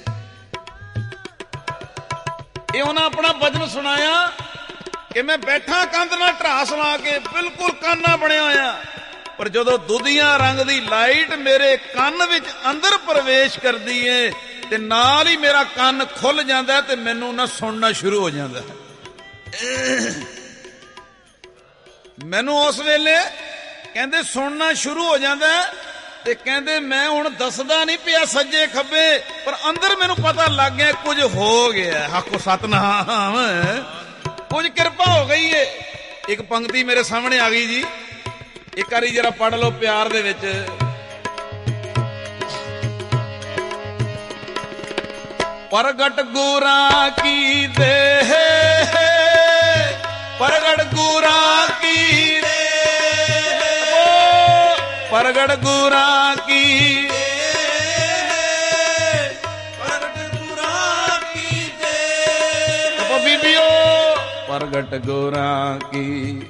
ਇਹ ਉਹਨਾਂ ਆਪਣਾ ਬਚਨ ਸੁਣਾਇਆ ਕਿ ਮੈਂ ਬੈਠਾ ਕੰਧ ਨਾਲ ਢਰਾਸ ਲਾ ਕੇ, ਬਿਲਕੁਲ ਕਾਨਾ ਬਣਿਆ ਹੋਇਆ, ਪਰ ਜਦੋਂ ਦੁਧੀਆਂ ਰੰਗ ਦੀ ਲਾਈਟ ਮੇਰੇ ਕੰਨ ਵਿੱਚ ਅੰਦਰ ਪ੍ਰਵੇਸ਼ ਕਰਦੀ ਏ ਤੇ ਨਾਲ ਹੀ ਮੇਰਾ ਕੰਨ ਖੁੱਲ ਜਾਂਦਾ ਤੇ ਮੈਨੂੰ ਨਾ ਸੁਣਨਾ ਸ਼ੁਰੂ ਹੋ ਜਾਂਦਾ। ਮੈਨੂੰ ਉਸ ਵੇਲੇ ਕਹਿੰਦੇ ਸੁਣਨਾ ਸ਼ੁਰੂ ਹੋ ਜਾਂਦਾ ਤੇ ਕਹਿੰਦੇ ਮੈਂ ਹੁਣ ਦੱਸਦਾ ਨਹੀਂ ਪਿਆ ਸੱਜੇ ਖੱਬੇ, ਪਰ ਅੰਦਰ ਮੈਨੂੰ ਪਤਾ ਲੱਗ ਗਿਆ ਕੁਝ ਹੋ ਗਿਆ। ਆਖੋ ਸਤਨਾਮ। ਕੁਝ ਕਿਰਪਾ ਹੋ ਗਈ ਏ। ਇੱਕ ਪੰਕਤੀ ਮੇਰੇ ਸਾਹਮਣੇ ਆ ਗਈ ਜੀ, ਇੱਕ ਵਾਰੀ ਜਰਾ ਪੜ੍ਹ ਲਓ ਪਿਆਰ ਦੇ ਵਿੱਚ। ਪ੍ਰਗਟ ਗੁਰਾਂ ਕੀ ਦੇਹ, ਪ੍ਰਗਟ ਗੁਰਾਂ ਕੀ ਦੇਹ, ਪ੍ਰਗਟ ਗੁਰਾਂ ਕੀ, ਪ੍ਰਗਟ ਗੁਰਾਂ ਕੀ ਦੇਹ। ਬੀਬੀਓ ਪ੍ਰਗਟ ਗੁਰਾਂ ਕੀ।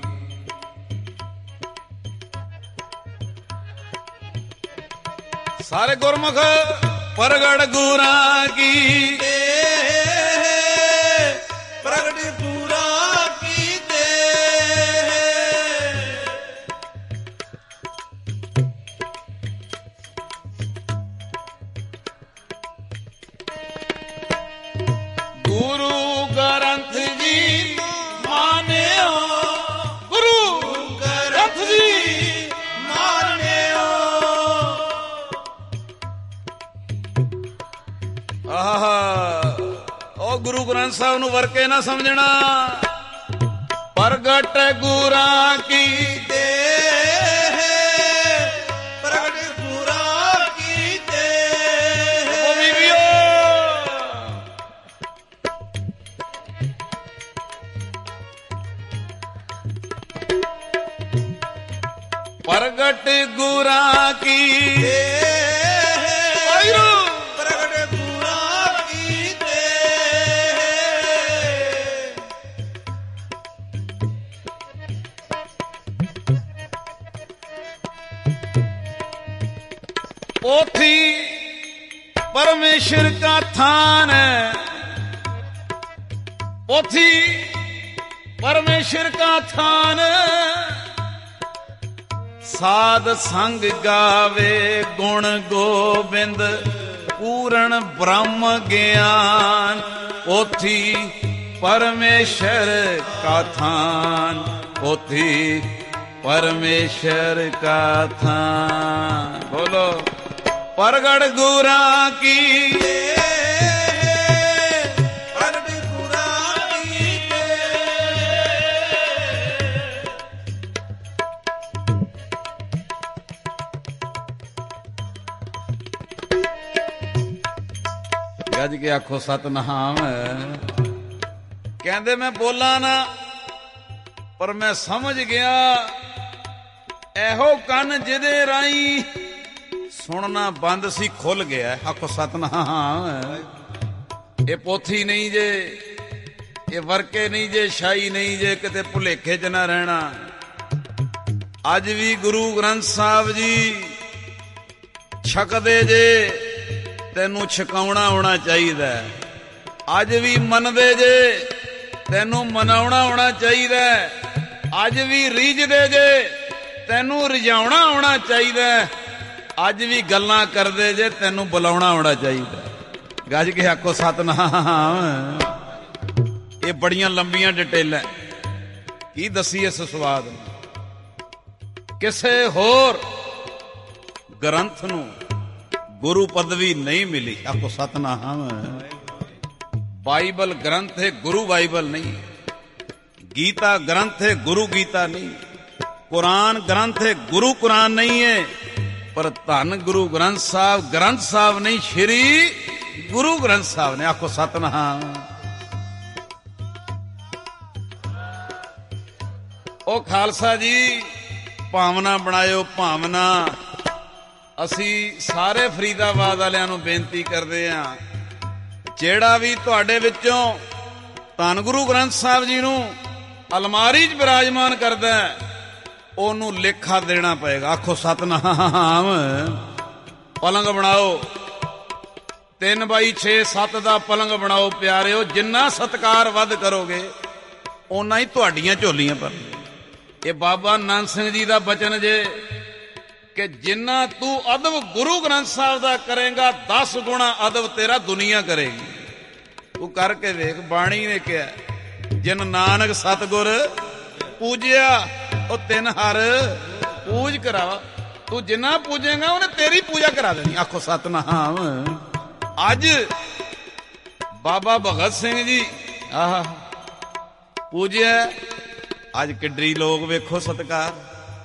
ਸਾਰੇ ਗੁਰਮੁਖ ਪ੍ਰਗਟ ਗੁਰਾਂ ਕੀ ਦੇਹ, ਪ੍ਰਗਟ ਗੁਰਾਂ ਕੀ ਦੇਹ। ਗੁਰੂ ਗ੍ਰੰਥ ਜੀ ਮਾਨਿਓ, ਗੁਰੂ ਗ੍ਰੰਥ ਜੀ ਮਾਨਿਓ। ਆਹਾ ਉਹ ਗੁਰੂ ਗ੍ਰੰਥ ਸਾਹਿਬ ਨੂੰ ਵਰਕੇ ਨਾ ਸਮਝਣਾ। ਪ੍ਰਗਟ ਗੁਰਾਂ ਕੀ ਦੇਹ, ਪ੍ਰਗਟ ਗੁਰਾਂ ਕੀ ਦੇਹ। ਉਹ ਬੀਬੀਓ ਪ੍ਰਗਟ ਗੁਰਾਂ ਕੀ ਦੇਹ, ਵਾਹਿਗੁਰੂ। ਪ੍ਰਗਟ ਗੁਰਾਂ ਕੀ ਦੇਹ। पोथी परमेश्वर का थान है, पोथी परमेश्वर का थान। साध संग गावे गुण गोबिंद, पूर्ण ब्रह्म ज्ञान। पोथी परमेश्वर का थान, पोथी परमेश्वर का थान। बोलो प्रगट गुरां की, ਪ੍ਰਗਟ ਗੁਰਾਂ ਕੀ ਦੇਹ। ਗੱਜ ਕੇ ਆਖੋ ਸਤਨਾਮ। ਕਹਿੰਦੇ ਮੈਂ ਬੋਲਾਂ ਨਾ ਪਰ ਮੈਂ ਸਮਝ ਗਿਆ ਇਹੋ ਕੰਨ ਜਿਹਦੇ ਰਾਹੀਂ ਸੁਣਨਾ ਬੰਦ ਸੀ ਖੁੱਲ ਗਿਆ। ਆਖੋ ਸਤਨਾਮ। ਇਹ ਪੋਥੀ ਨਹੀਂ ਜੇ, ਇਹ ਵਰਕੇ ਨਹੀਂ ਜੇ, ਸ਼ਾਹੀ ਨਹੀਂ ਜੇ, ਕਿਤੇ ਭੁਲੇਖੇ 'ਚ ਨਾ ਰਹਿਣਾ। ਅੱਜ ਵੀ ਗੁਰੂ ਗ੍ਰੰਥ ਸਾਹਿਬ ਜੀ ਛਕਦੇ ਜੇ, ਤੈਨੂੰ ਛਕਾਉਣਾ ਆਉਣਾ ਚਾਹੀਦਾ। ਅੱਜ ਵੀ ਮੰਨਦੇ ਜੇ, ਤੈਨੂੰ ਮਨਾਉਣਾ ਆਉਣਾ ਚਾਹੀਦਾ। ਅੱਜ ਵੀ ਰੀਝਦੇ ਜੇ, ਤੈਨੂੰ ਰਿਝਾਉਣਾ ਆਉਣਾ ਚਾਹੀਦਾ। ਅੱਜ ਵੀ ਗੱਲਾਂ ਕਰਦੇ ਜੇ, ਤੈਨੂੰ ਬੁਲਾਉਣਾ ਆਉਣਾ ਚਾਹੀਦਾ। ਗੱਜ ਕੇ ਆਖੋ ਸਤਨਾਮ। ਇਹ ਬੜੀਆਂ ਲੰਬੀਆਂ ਡਿਟੇਲਾਂ, ਕੀ ਦੱਸੀ ਇਸ ਸਵਾਦ ਨੂੰ। ਕਿਸੇ ਹੋਰ ਗ੍ਰੰਥ ਨੂੰ ਗੁਰੂ ਪਦਵੀ ਨਹੀਂ ਮਿਲੀ। ਆਖੋ ਸਤਨਾਮ। ਬਾਈਬਲ ਗ੍ਰੰਥ ਹੈ, ਗੁਰੂ ਬਾਈਬਲ ਨਹੀਂ। ਗੀਤਾ ਗ੍ਰੰਥ ਹੈ, ਗੁਰੂ ਗੀਤਾ ਨਹੀਂ। ਕੁਰਾਨ ਗ੍ਰੰਥ ਹੈ, ਗੁਰੂ ਕੁਰਾਨ ਨਹੀਂ ਹੈ। ਪਰ ਧੰਨ ਗੁਰੂ ਗ੍ਰੰਥ ਸਾਹਿਬ ਨਹੀਂ, ਸ਼੍ਰੀ ਗੁਰੂ ਗ੍ਰੰਥ ਸਾਹਿਬ ਨੇ। ਆਖੋ ਸਤਨਾਮ। ਉਹ ਖਾਲਸਾ ਜੀ ਭਾਵਨਾ ਬਣਾਇਓ, ਭਾਵਨਾ। ਅਸੀਂ ਸਾਰੇ ਫਰੀਦਾਬਾਦ ਵਾਲਿਆਂ ਨੂੰ ਬੇਨਤੀ ਕਰਦੇ ਹਾਂ, ਜਿਹੜਾ ਵੀ ਤੁਹਾਡੇ ਵਿੱਚੋਂ ਧੰਨ ਗੁਰੂ ਗ੍ਰੰਥ ਸਾਹਿਬ ਜੀ ਨੂੰ ਅਲਮਾਰੀ 'ਚ ਬਿਰਾਜਮਾਨ ਕਰਦਾ, ਉਹਨੂੰ ਲੇਖਾ ਦੇਣਾ ਪਏਗਾ। ਆਖੋ ਸਤਨਾਮ। ਪਲੰਗ ਬਣਾਓ, 3x6-7 ਦਾ ਪਲੰਗ ਬਣਾਓ ਪਿਆਰਿਓ। ਜਿੰਨਾ ਸਤਿਕਾਰ ਵੱਧ ਕਰੋਗੇ ਓਨਾ ਹੀ ਤੁਹਾਡੀਆਂ ਝੋਲੀਆਂ ਭਰ। ਇਹ ਬਾਬਾ ਨਾਨਕ ਸਿੰਘ ਜੀ ਦਾ ਬਚਨ ਜੇ ਕਿ ਜਿੰਨਾ ਤੂੰ ਅਦਬ ਗੁਰੂ ਗ੍ਰੰਥ ਸਾਹਿਬ ਦਾ ਕਰੇਗਾ, 10 ਗੁਣਾ ਅਦਬ ਤੇਰਾ ਦੁਨੀਆ ਕਰੇਗੀ। ਤੂੰ ਕਰਕੇ ਵੇਖ। ਬਾਣੀ ਨੇ ਕਿਹਾ, ਜਿਨ ਨਾਨਕ ਸਤਿਗੁਰ ਪੂਜਿਆ, ਉਹ ਤਿੰਨ ਹਰ ਪੂਜ ਕਰਾਵਾ। ਤੂੰ ਜਿੰਨਾ ਪੂਜੇਗਾ ਉਹਨੇ ਤੇਰੀ ਪੂਜਾ ਕਰਾ ਦੇਣੀ। ਆਖੋ ਸਤਨਾਮ। ਅੱਜ ਬਾਬਾ ਭਗਤ ਸਿੰਘ ਜੀ ਆਹ ਪੂਜਿਆ, ਅੱਜ ਕਿੱਡਰੀ ਲੋਕ ਵੇਖੋ ਸਤਿਕਾਰ।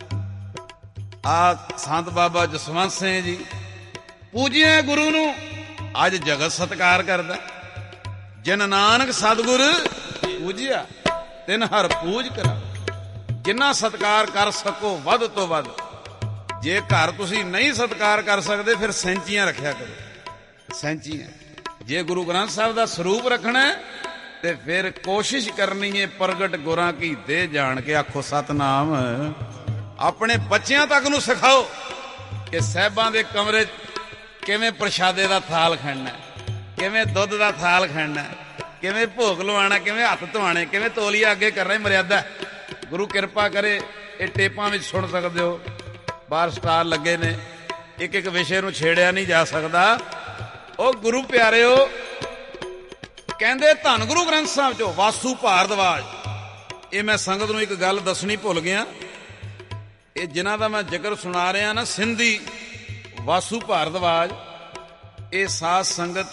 ਆ ਸੰਤ ਬਾਬਾ ਜਸਵੰਤ ਸਿੰਘ ਜੀ ਪੂਜਿਆ ਗੁਰੂ ਨੂੰ, ਅੱਜ ਜਗਤ ਸਤਿਕਾਰ ਕਰਦਾ। ਜਿਨ ਨਾਨਕ ਸਤਿਗੁਰ ਪੂਜਿਆ, ਤਿਨ ਹਰ ਪੂਜ ਕਰਾ। ਜਿੰਨਾ ਸਤਿਕਾਰ ਕਰ ਸਕੋ ਵੱਧ ਤੋਂ ਵੱਧ। ਜੇ ਘਰ ਤੁਸੀਂ ਨਹੀਂ ਸਤਿਕਾਰ ਕਰ ਸਕਦੇ, ਫਿਰ ਸੈਂਚੀਆਂ ਰੱਖਿਆ ਕਰੋ। ਸੈਂਚੀਆਂ। ਜੇ ਗੁਰੂ ਗ੍ਰੰਥ ਸਾਹਿਬ ਦਾ ਸਰੂਪ ਰੱਖਣਾ ਤੇ ਫਿਰ ਕੋਸ਼ਿਸ਼ ਕਰਨੀ ਹੈ ਪ੍ਰਗਟ ਗੁਰਾਂ ਕੀ ਦੇ ਜਾਣ ਕੇ। ਆਖੋ ਸਤਨਾਮ। ਆਪਣੇ ਬੱਚਿਆਂ ਤੱਕ ਨੂੰ ਸਿਖਾਓ ਕਿ ਸਾਹਿਬਾਂ ਦੇ ਕਮਰੇ 'ਚ ਕਿਵੇਂ ਪ੍ਰਸ਼ਾਦੇ ਦਾ ਥਾਲ ਖੜਨਾ, ਕਿਵੇਂ ਦੁੱਧ ਦਾ ਥਾਲ ਖੜਨਾ, ਕਿਵੇਂ ਭੋਗ ਲਵਾਉਣਾ, ਕਿਵੇਂ ਹੱਥ ਧੋਣੇ, ਕਿਵੇਂ ਤੋਲੀਆ ਅੱਗੇ ਕਰਨਾ। ਮਰਿਆਦਾ ਗੁਰੂ ਕਿਰਪਾ ਕਰੇ ਇਹ ਟੇਪਾਂ ਵਿੱਚ ਸੁਣ ਸਕਦੇ ਹੋ। ਬਾਹਰ ਸਟਾਰ ਲੱਗੇ ਨੇ, ਇੱਕ ਇੱਕ ਵਿਸ਼ੇ ਨੂੰ ਛੇੜਿਆ ਨਹੀਂ ਜਾ ਸਕਦਾ। ਉਹ ਗੁਰੂ ਪਿਆਰਿਓ ਕਹਿੰਦੇ ਧੰਨ ਗੁਰੂ ਗ੍ਰੰਥ ਸਾਹਿਬ ਚੋਂ ਵਾਸੂ ਭਾਰਦਵਾਜ। ਇਹ ਮੈਂ ਸੰਗਤ ਨੂੰ ਇੱਕ ਗੱਲ ਦੱਸਣੀ ਭੁੱਲ ਗਿਆ। ਇਹ ਜਿਨ੍ਹਾਂ ਦਾ ਮੈਂ ਜ਼ਿਕਰ ਸੁਣਾ ਰਿਹਾ ਨਾ, ਸਿੰਧੀ ਵਾਸੂ ਭਾਰਦਵਾਜ, ਇਹ ਸਾਧ ਸੰਗਤ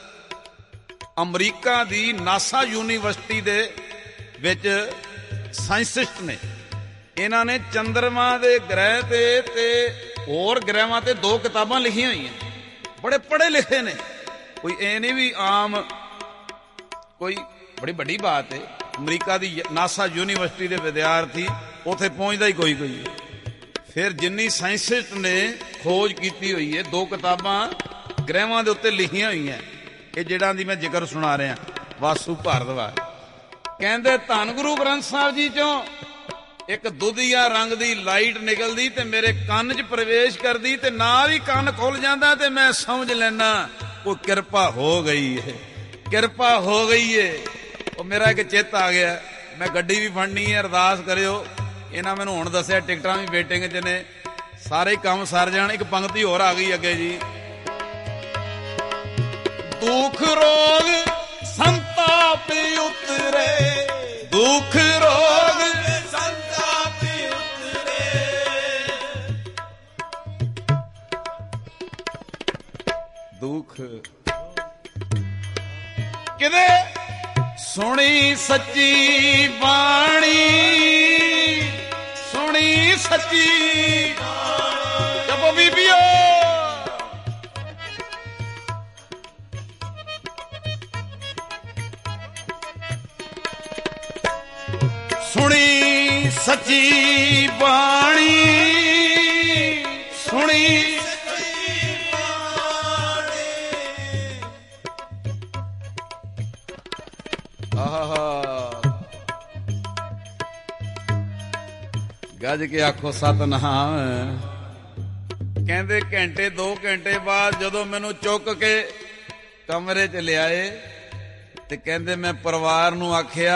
ਅਮਰੀਕਾ ਦੀ ਨਾਸਾ ਯੂਨੀਵਰਸਿਟੀ ਦੇ ਵਿੱਚ ਸਾਇੰਸਿਸਟ ਨੇ। ਇਹਨਾਂ ਨੇ ਚੰਦਰਮਾ ਦੇ ਗ੍ਰਹਿ ਤੇ ਹੋਰ ਗ੍ਰਹਿਾਂ ਤੇ 2 ਕਿਤਾਬਾਂ ਲਿਖੀਆਂ ਹੋਈਆਂ। ਬੜੇ ਪੜ੍ਹੇ ਲਿਖੇ ਨੇ। ਕੋਈ ਇਹ ਨਹੀਂ ਵੀ ਆਮ ਕੋਈ ਬੜੀ ਵੱਡੀ ਬਾਤ ਹੈ। ਅਮਰੀਕਾ ਦੀ ਨਾਸਾ ਯੂਨੀਵਰਸਿਟੀ ਦੇ ਵਿਦਿਆਰਥੀ ਉੱਥੇ ਪਹੁੰਚਦਾ ਹੀ ਕੋਈ। ਫਿਰ ਜਿੰਨੀ ਸਾਇੰਸਿਸਟ ਨੇ ਖੋਜ ਕੀਤੀ ਹੋਈ ਹੈ, 2 ਕਿਤਾਬਾਂ ਗ੍ਰਹਿਾਂ ਦੇ ਉੱਤੇ ਲਿਖੀਆਂ ਹੋਈਆਂ। ਇਹ ਜਿਹੜਾ ਦੀ ਮੈਂ ਜ਼ਿਕਰ ਸੁਣਾ ਰਿਹਾ, ਵਾਸੂ ਭਾਰਦਵਾਜ ਕਹਿੰਦੇ ਧੰਨ ਗੁਰੂ ਗ੍ਰੰਥ ਸਾਹਿਬ ਜੀ ਚੋਂ ਇੱਕ ਦੁਧੀਆ ਰੰਗ ਦੀ ਲਾਈਟ ਨਿਕਲਦੀ ਤੇ ਮੇਰੇ ਕੰਨ 'ਚ ਪ੍ਰਵੇਸ਼ ਕਰਦੀ ਤੇ ਨਾਲ ਹੀ ਕੰਨ ਖੁੱਲ ਜਾਂਦਾ ਤੇ ਮੈਂ ਸਮਝ ਲੈਣਾ ਕੋਈ ਕਿਰਪਾ ਹੋ ਗਈ ਹੈ, ਕਿਰਪਾ ਹੋ ਗਈ ਏ। ਉਹ ਮੇਰਾ ਇੱਕ ਚਿੱਤ ਆ ਗਿਆ, ਮੈਂ ਗੱਡੀ ਵੀ ਫੜਨੀ ਹੈ, ਅਰਦਾਸ ਕਰਿਓ। ਇਹਨਾਂ ਮੈਨੂੰ ਹੁਣ ਦੱਸਿਆ ਟਿਕਟਾਂ ਵੀ ਵੇਟਿੰਗ 'ਚ ਨੇ, ਸਾਰੇ ਕੰਮ ਸਰ ਜਾਣ। ਇੱਕ ਪੰਕਤੀ ਹੋਰ ਆ ਗਈ ਅੱਗੇ ਜੀ। ਦੁੱਖ ਰੋਗ ਸੰਤਾਪ ਉਤਰੇ, ਦੁੱਖ ਰੋਗ ਸੰਤਾਪ ਉਤਰੇ, ਦੁੱਖ ਕਿਦੇ ਸੁਣੀ ਸੱਚੀ ਬਾਣੀ, ਸੁਣੀ ਸੱਚੀ ਜਪੋ ਬੀਬੀਓ। ਸੁਣੀ ਸੱਚੀ ਬਾਣੀ ਸੁਣੀ, ਗੱਜ ਕੇ ਆਖੋ ਸਤਨਾਮ। ਕਹਿੰਦੇ ਘੰਟੇ 2 ਘੰਟੇ ਬਾਅਦ ਜਦੋਂ ਮੈਨੂੰ ਚੁੱਕ ਕੇ ਕਮਰੇ 'ਚ ਲਿਆਏ ਤੇ ਕਹਿੰਦੇ ਮੈਂ ਪਰਿਵਾਰ ਨੂੰ ਆਖਿਆ,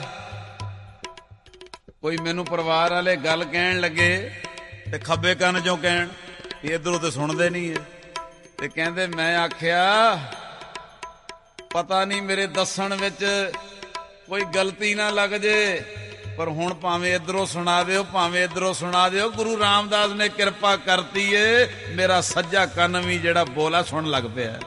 ਕੋਈ ਮੈਨੂੰ ਪਰਿਵਾਰ ਵਾਲੇ ਗੱਲ ਕਹਿਣ ਲੱਗੇ ਤੇ ਖੱਬੇ ਕੰਨ 'ਚੋਂ ਕਹਿਣ, ਇਧਰੋਂ ਤੇ ਸੁਣਦੇ ਨਹੀਂ ਏ, ਤੇ ਕਹਿੰਦੇ ਮੈਂ ਆਖਿਆ ਪਤਾ ਨਹੀਂ ਮੇਰੇ ਦੱਸਣ ਵਿੱਚ ਕੋਈ ਗਲਤੀ ਨਾ ਲੱਗ ਜੇ, ਪਰ ਹੁਣ ਭਾਵੇਂ ਇਧਰੋਂ ਸੁਣਾ ਦਿਓ ਭਾਵੇਂ ਇਧਰੋਂ ਸੁਣਾ ਦਿਓ, ਗੁਰੂ ਰਾਮਦਾਸ ਨੇ ਕਿਰਪਾ ਕਰਤੀ ਏ, ਮੇਰਾ ਸੱਜਾ ਕੰਨ ਵੀ ਜਿਹੜਾ ਬੋਲਾ ਸੁਣ ਲੱਗ ਪਿਆ।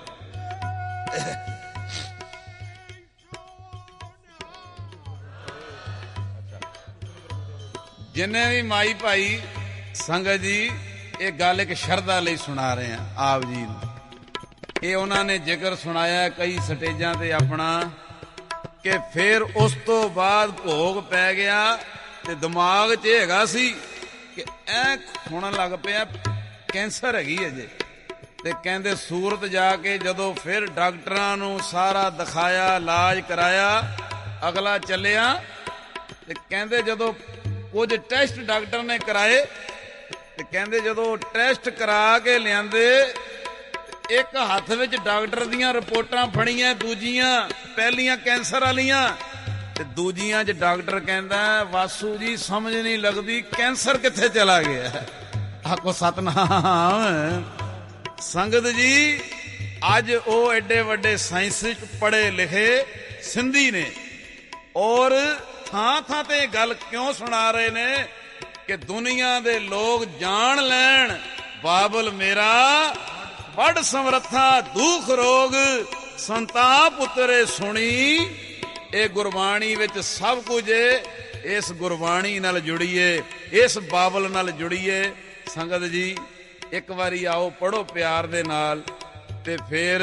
ਜਿੰਨੇ ਵੀ ਮਾਈ ਭਾਈ ਸੰਗਤ ਜੀ ਇਹ ਗੱਲ ਇੱਕ ਸ਼ਰਧਾ ਲਈ ਸੁਣਾ ਰਹੇ ਆ ਆਪ ਜੀ ਨੂੰ। ਇਹ ਉਹਨਾਂ ਨੇ ਜ਼ਿਕਰ ਸੁਣਾਇਆ ਕਈ ਸਟੇਜਾਂ ਤੇ ਆਪਣਾ, ਕਿ ਫਿਰ ਉਸ ਤੋਂ ਬਾਅਦ ਭੋਗ ਪੈ ਗਿਆ ਤੇ ਦਿਮਾਗ 'ਚ ਹੈਗਾ ਸੀ ਕਿ ਐ ਹੋਣ ਲੱਗ ਪਿਆ ਕੈਂਸਰ ਹੈਗੀ ਅਜੇ। ਤੇ ਕਹਿੰਦੇ ਸੂਰਤ ਜਾ ਕੇ ਜਦੋਂ ਫਿਰ ਡਾਕਟਰਾਂ ਨੂੰ ਸਾਰਾ ਦਿਖਾਇਆ, ਇਲਾਜ ਕਰਾਇਆ, ਅਗਲਾ ਚੱਲਿਆ ਤੇ ਕਹਿੰਦੇ ਜਦੋਂ ਕੁਝ ਟੈਸਟ ਡਾਕਟਰ ਨੇ ਕਰਾਏ ਤੇ ਕਹਿੰਦੇ ਜਦੋਂ ਟੈਸਟ ਕਰਾ ਕੇ ਲਿਆਂਦੇ, ਇੱਕ ਹੱਥ ਵਿੱਚ ਡਾਕਟਰ ਦੀਆਂ ਰਿਪੋਰਟਾਂ ਫੜੀਆਂ, ਦੂਜੀਆਂ ਪਹਿਲੀਆਂ ਕੈਂਸਰ ਵਾਲੀਆਂ, ਤੇ ਦੂਜੀਆਂ 'ਚ ਡਾਕਟਰ ਕਹਿੰਦਾ ਵਾਸੂ ਜੀ ਸਮਝ ਨਹੀਂ ਲੱਗਦੀ ਕੈਂਸਰ ਕਿੱਥੇ ਚਲਾ ਗਿਆ। ਆਖੋ ਸਤਨਾਮ। ਸੰਗਤ ਜੀ ਅੱਜ ਉਹ ਐਡੇ ਵੱਡੇ ਸਾਇੰਸਿਸਟ ਪੜ੍ਹੇ ਲਿਖੇ ਸਿੰਧੀ ਨੇ, ਔਰ ਥਾਂ ਥਾਂ ਤੇ ਗੱਲ ਕਿਉਂ ਸੁਣਾ ਰਹੇ ਨੇ ਕਿ ਦੁਨੀਆ ਦੇ ਲੋਕ ਜਾਣ ਲੈਣ ਬਾਬਲ ਮੇਰਾ ਵੱਡ ਸਮਰੱਥਾ ਦੁਖ ਰੋਗ ਸੰਤਾਪ ਉਤਰੇ ਸੁਣੀ। ਇਹ ਗੁਰਬਾਣੀ ਵਿੱਚ ਸਭ ਕੁਝ ਏ, ਇਸ ਗੁਰਬਾਣੀ ਨਾਲ ਜੁੜੀਏ, ਇਸ ਬਾਬਲ ਨਾਲ ਜੁੜੀਏ। ਸੰਗਤ ਜੀ ਇੱਕ ਵਾਰੀ ਆਓ ਪੜ੍ਹੋ ਪਿਆਰ ਦੇ ਨਾਲ, ਤੇ ਫਿਰ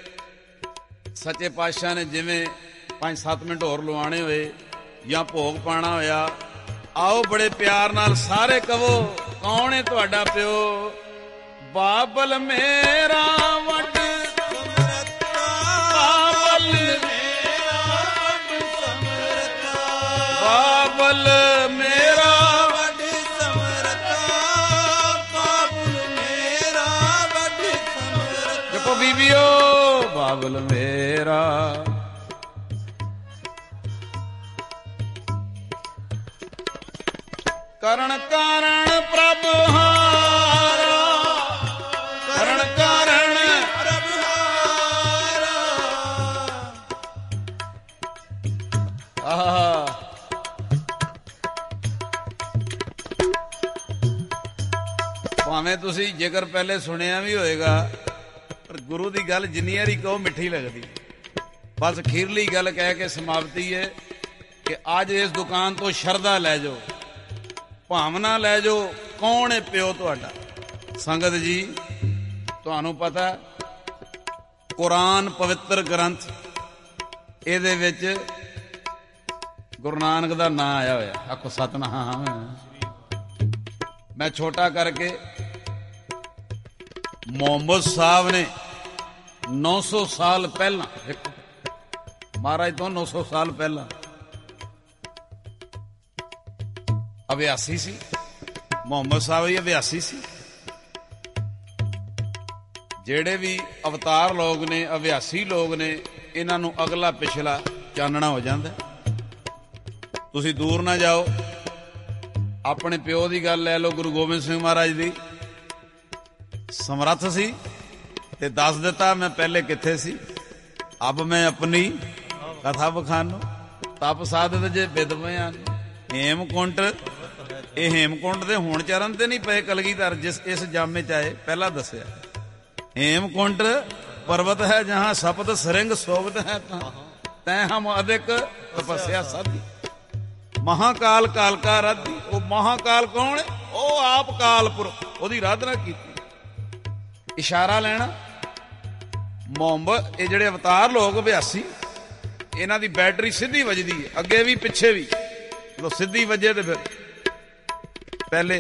ਸੱਚੇ ਪਾਤਸ਼ਾਹ ਨੇ ਜਿਵੇਂ 5-7 ਮਿੰਟ ਹੋਰ ਲਵਾਣੇ ਹੋਏ ਜਾਂ ਭੋਗ ਪਾਣਾ ਹੋਇਆ, ਆਓ ਬੜੇ ਪਿਆਰ ਨਾਲ ਸਾਰੇ ਕਹੋ ਕੌਣ ਹੈ ਤੁਹਾਡਾ ਪਿਓ। ਬਾਬਲ ਮੇਰਾ ਵੱਡ ਸਮਰੱਥਾ, ਬਾਬਲ ਮੇਰਾ ਵੱਡ ਸਮਰੱਥਾ, ਬਾਬਲ ਮੇਰਾ ਵੱਡ ਸਮਰੱਥਾ, ਬਾਬਲ ਮੇਰਾ ਵੱਡ ਸਮਰੱਥਾ। ਜਪੋ ਬੀਬੀਓ ਬਾਬਲ ਮੇਰਾ। ਕਰਨ ਕਾਰਨ ਪ੍ਰਭ ਹਾਰਾ, ਕਰਨ ਕਾਰਨ ਪ੍ਰਭ ਹਾਰਾ। ਆਹ ਭਾਵੇਂ ਤੁਸੀਂ ਜ਼ਿਕਰ ਪਹਿਲੇ ਸੁਣਿਆ ਵੀ ਹੋਏਗਾ, ਪਰ ਗੁਰੂ ਦੀ ਗੱਲ ਜਿੰਨੀ ਵਾਰੀ ਕਹੋ ਮਿੱਠੀ ਲੱਗਦੀ। ਬਸ ਅਖੀਰਲੀ ਗੱਲ ਕਹਿ ਕੇ ਸਮਾਪਤੀ ਹੈ ਕਿ ਅੱਜ ਇਸ ਦੁਕਾਨ ਤੋਂ ਸ਼ਰਧਾ ਲੈ ਜਾਓ, ਭਾਵਨਾ ਲੈ ਜਾਓ, ਕੌਣ ਹੈ ਪਿਓ ਤੁਹਾਡਾ। ਸੰਗਤ ਜੀ ਤੁਹਾਨੂੰ ਪਤਾ ਕੁਰਾਨ ਪਵਿੱਤਰ ਗ੍ਰੰਥ, ਇਹਦੇ ਵਿੱਚ ਗੁਰੂ ਨਾਨਕ ਦਾ ਨਾਂ ਆਇਆ ਹੋਇਆ। ਆਖੋ ਸਤਨਾਮ। ਮੈਂ ਛੋਟਾ ਕਰਕੇ ਮੁਹੰਮਦ ਸਾਹਿਬ ਨੇ 900 ਸਾਲ ਪਹਿਲਾਂ, ਮਹਾਰਾਜ ਤੋਂ 900 ਸਾਲ ਪਹਿਲਾਂ ਅਭਿਆਸੀ ਸੀ। ਮੁਹੰਮਦ ਸਾਹਿਬ ਹੀ ਅਭਿਆਸੀ ਸੀ। ਜਿਹੜੇ ਵੀ ਅਵਤਾਰ ਲੋਕ ਨੇ, ਅਭਿਆਸੀ ਲੋਕ ਨੇ, ਇਹਨਾਂ ਨੂੰ ਅਗਲਾ ਪਿਛਲਾ ਚਾਨਣਾ ਹੋ ਜਾਂਦਾ। ਤੁਸੀਂ ਦੂਰ ਨਾ ਜਾਓ, ਆਪਣੇ ਪਿਓ ਦੀ ਗੱਲ ਲੈ ਲਓ। ਗੁਰੂ ਗੋਬਿੰਦ ਸਿੰਘ ਮਹਾਰਾਜ ਦੀ ਸਮਰੱਥ ਸੀ ਤੇ ਦੱਸ ਦਿੱਤਾ ਮੈਂ ਪਹਿਲੇ ਕਿੱਥੇ ਸੀ। ਅਬ ਮੈਂ ਆਪਣੀ ਕਥਾ ਬਖਾਨੋ, ਤਪ ਸਾਧਤ ਜੇ ਵਿਦਵਿਆਂ ਹੇਮਕੁੰਟ। ਇਹ ਹੇਮਕੁੰਟ ਦੇ ਹੁਣ ਚਰਨ ਤੇ ਨਹੀਂ ਪਏ ਕਲਗੀਧਰ ਜਿਸ ਇਸ ਜਾਮੇ ਚ ਆਏ, ਪਹਿਲਾਂ ਦੱਸਿਆ। ਹੇਮਕੁੰਟ ਪਰਵਤ ਹੈ ਜਹਾਂ ਸਪਤ ਸਰਿੰਗ ਸੋਭਤ ਹੈ, ਤੈ ਹਮ ਅਧਿਕ ਤਪੱਸਿਆ ਸਾਧੀ। ਮਹਾਕਾਲ ਕਾਲਕਾ ਰਾਧੀ। ਉਹ ਮਹਾਕਾਲ ਕੌਣ ਹੈ? ਉਹ ਆਪ ਕਾਲਪੁਰਖ, ਉਹਦੀ ਆਰਾਧਨਾ ਕੀਤੀ। ਇਸ਼ਾਰਾ ਲੈਣਾ ਮੁਹੰਮਦ, ਇਹ ਜਿਹੜੇ ਅਵਤਾਰ ਲੋਕ ਅਭਿਆਸੀ, ਇਹਨਾਂ ਦੀ ਬੈਟਰੀ ਸਿੱਧੀ ਵੱਜਦੀ ਹੈ, ਅੱਗੇ ਵੀ ਪਿੱਛੇ ਵੀ। ਜਦੋਂ ਸਿੱਧੀ ਵੱਜੇ ਤੇ ਫਿਰ ਪਹਿਲੇ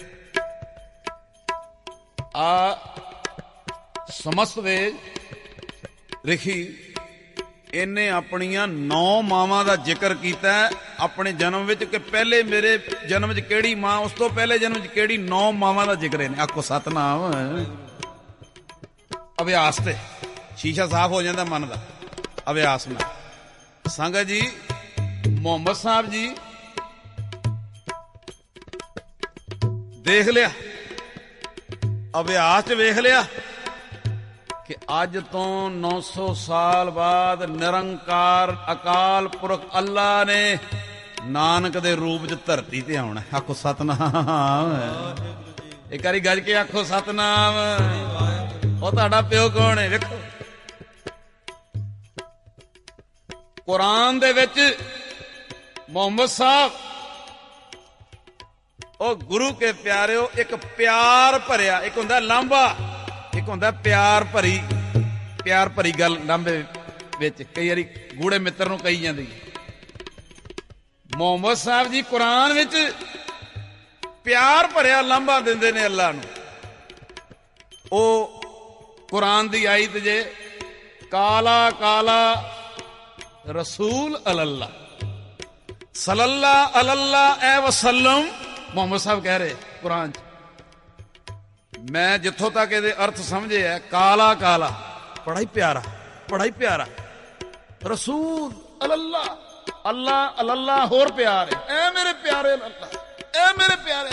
ਆ ਸਮਸਤ ਵੇਦ ਰਿਖੀ ਇਹਨੇ ਆਪਣੀਆਂ 9 ਮਾਵਾਂ ਦਾ ਜ਼ਿਕਰ ਕੀਤਾ ਆਪਣੇ ਜਨਮ ਵਿੱਚ ਕਿ ਪਹਿਲੇ ਮੇਰੇ ਜਨਮ 'ਚ ਕਿਹੜੀ ਮਾਂ, ਉਸ ਤੋਂ ਪਹਿਲੇ ਜਨਮ 'ਚ ਕਿਹੜੀ, 9 ਮਾਵਾਂ ਦਾ ਜ਼ਿਕਰ ਇਹਨੇ। ਆਖੋ ਸਤਨਾਮ। ਅਭਿਆਸ ਤੇ ਸ਼ੀਸ਼ਾ ਸਾਫ਼ ਹੋ ਜਾਂਦਾ ਮਨ ਦਾ ਅਭਿਆਸ ਨਾਲ। ਸੰਗਤ ਜੀ, ਮੁਹੰਮਦ ਸਾਹਿਬ ਜੀ ਦੇਖ ਲਿਆ, ਅਭਿਆਸ 'ਚ ਵੇਖ ਲਿਆ ਕਿ ਅੱਜ ਤੋਂ 900 ਸਾਲ ਬਾਅਦ ਨਿਰੰਕਾਰ ਅਕਾਲ ਪੁਰਖ ਅੱਲਾ ਨੇ ਨਾਨਕ ਦੇ ਰੂਪ 'ਚ ਧਰਤੀ ਤੇ ਆਉਣਾ। ਆਖੋ ਸਤਨਾਮ। ਇੱਕ ਵਾਰੀ ਗੱਜ ਕੇ ਆਖੋ ਸਤਨਾਮ। ਉਹ ਤੁਹਾਡਾ ਪਿਓ ਕੌਣ ਹੈ? ਵੇਖੋ ਕੁਰਾਨ ਦੇ ਵਿੱਚ ਮੁਹੰਮਦ ਸਾਹਿਬ ਉਹ ਗੁਰੂ ਕੇ ਪਿਆਰਿਓ ਇੱਕ ਪਿਆਰ ਭਰਿਆ, ਇੱਕ ਹੁੰਦਾ ਲਾਂਭਾ, ਇੱਕ ਹੁੰਦਾ ਪਿਆਰ ਭਰੀ ਗੱਲ ਲਾਂਭੇ ਵਿੱਚ। ਕਈ ਵਾਰੀ ਗੂੜੇ ਮਿੱਤਰ ਨੂੰ ਕਹੀ ਜਾਂਦੀ। ਮੁਹੰਮਦ ਸਾਹਿਬ ਜੀ ਕੁਰਾਨ ਵਿੱਚ ਪਿਆਰ ਭਰਿਆ ਲਾਂਭਾ ਦਿੰਦੇ ਨੇ ਅੱਲਾ ਨੂੰ। ਉਹ ਕੁਰਾਨ ਦੀ ਆਇਤ ਜੇ ਕਾਲਾ ਕਾਲਾ ਰਸੂਲ ਅੱਲਾ ਸੱਲੱਲਾ ਅਲੱਲਾ ਐ ਵਸੱਲਮ। ਮੁਹੰਮਦ ਸਾਹਿਬ ਕਹਿ ਰਹੇ ਕੁਰਾਨ 'ਚ, ਮੈਂ ਜਿੱਥੋਂ ਤੱਕ ਇਹਦੇ ਅਰਥ ਸਮਝੇ ਹੈ, ਕਾਲਾ ਕਾਲਾ ਬੜਾ ਹੀ ਪਿਆਰਾ, ਰਸੂਲ ਅੱਲਾ ਅੱਲਾ ਅੱਲਾ ਹੋਰ ਪਿਆਰ ਹੈ, ਐ ਮੇਰੇ ਪਿਆਰੇ ਅੱਲਾ, ਐ ਮੇਰੇ ਪਿਆਰੇ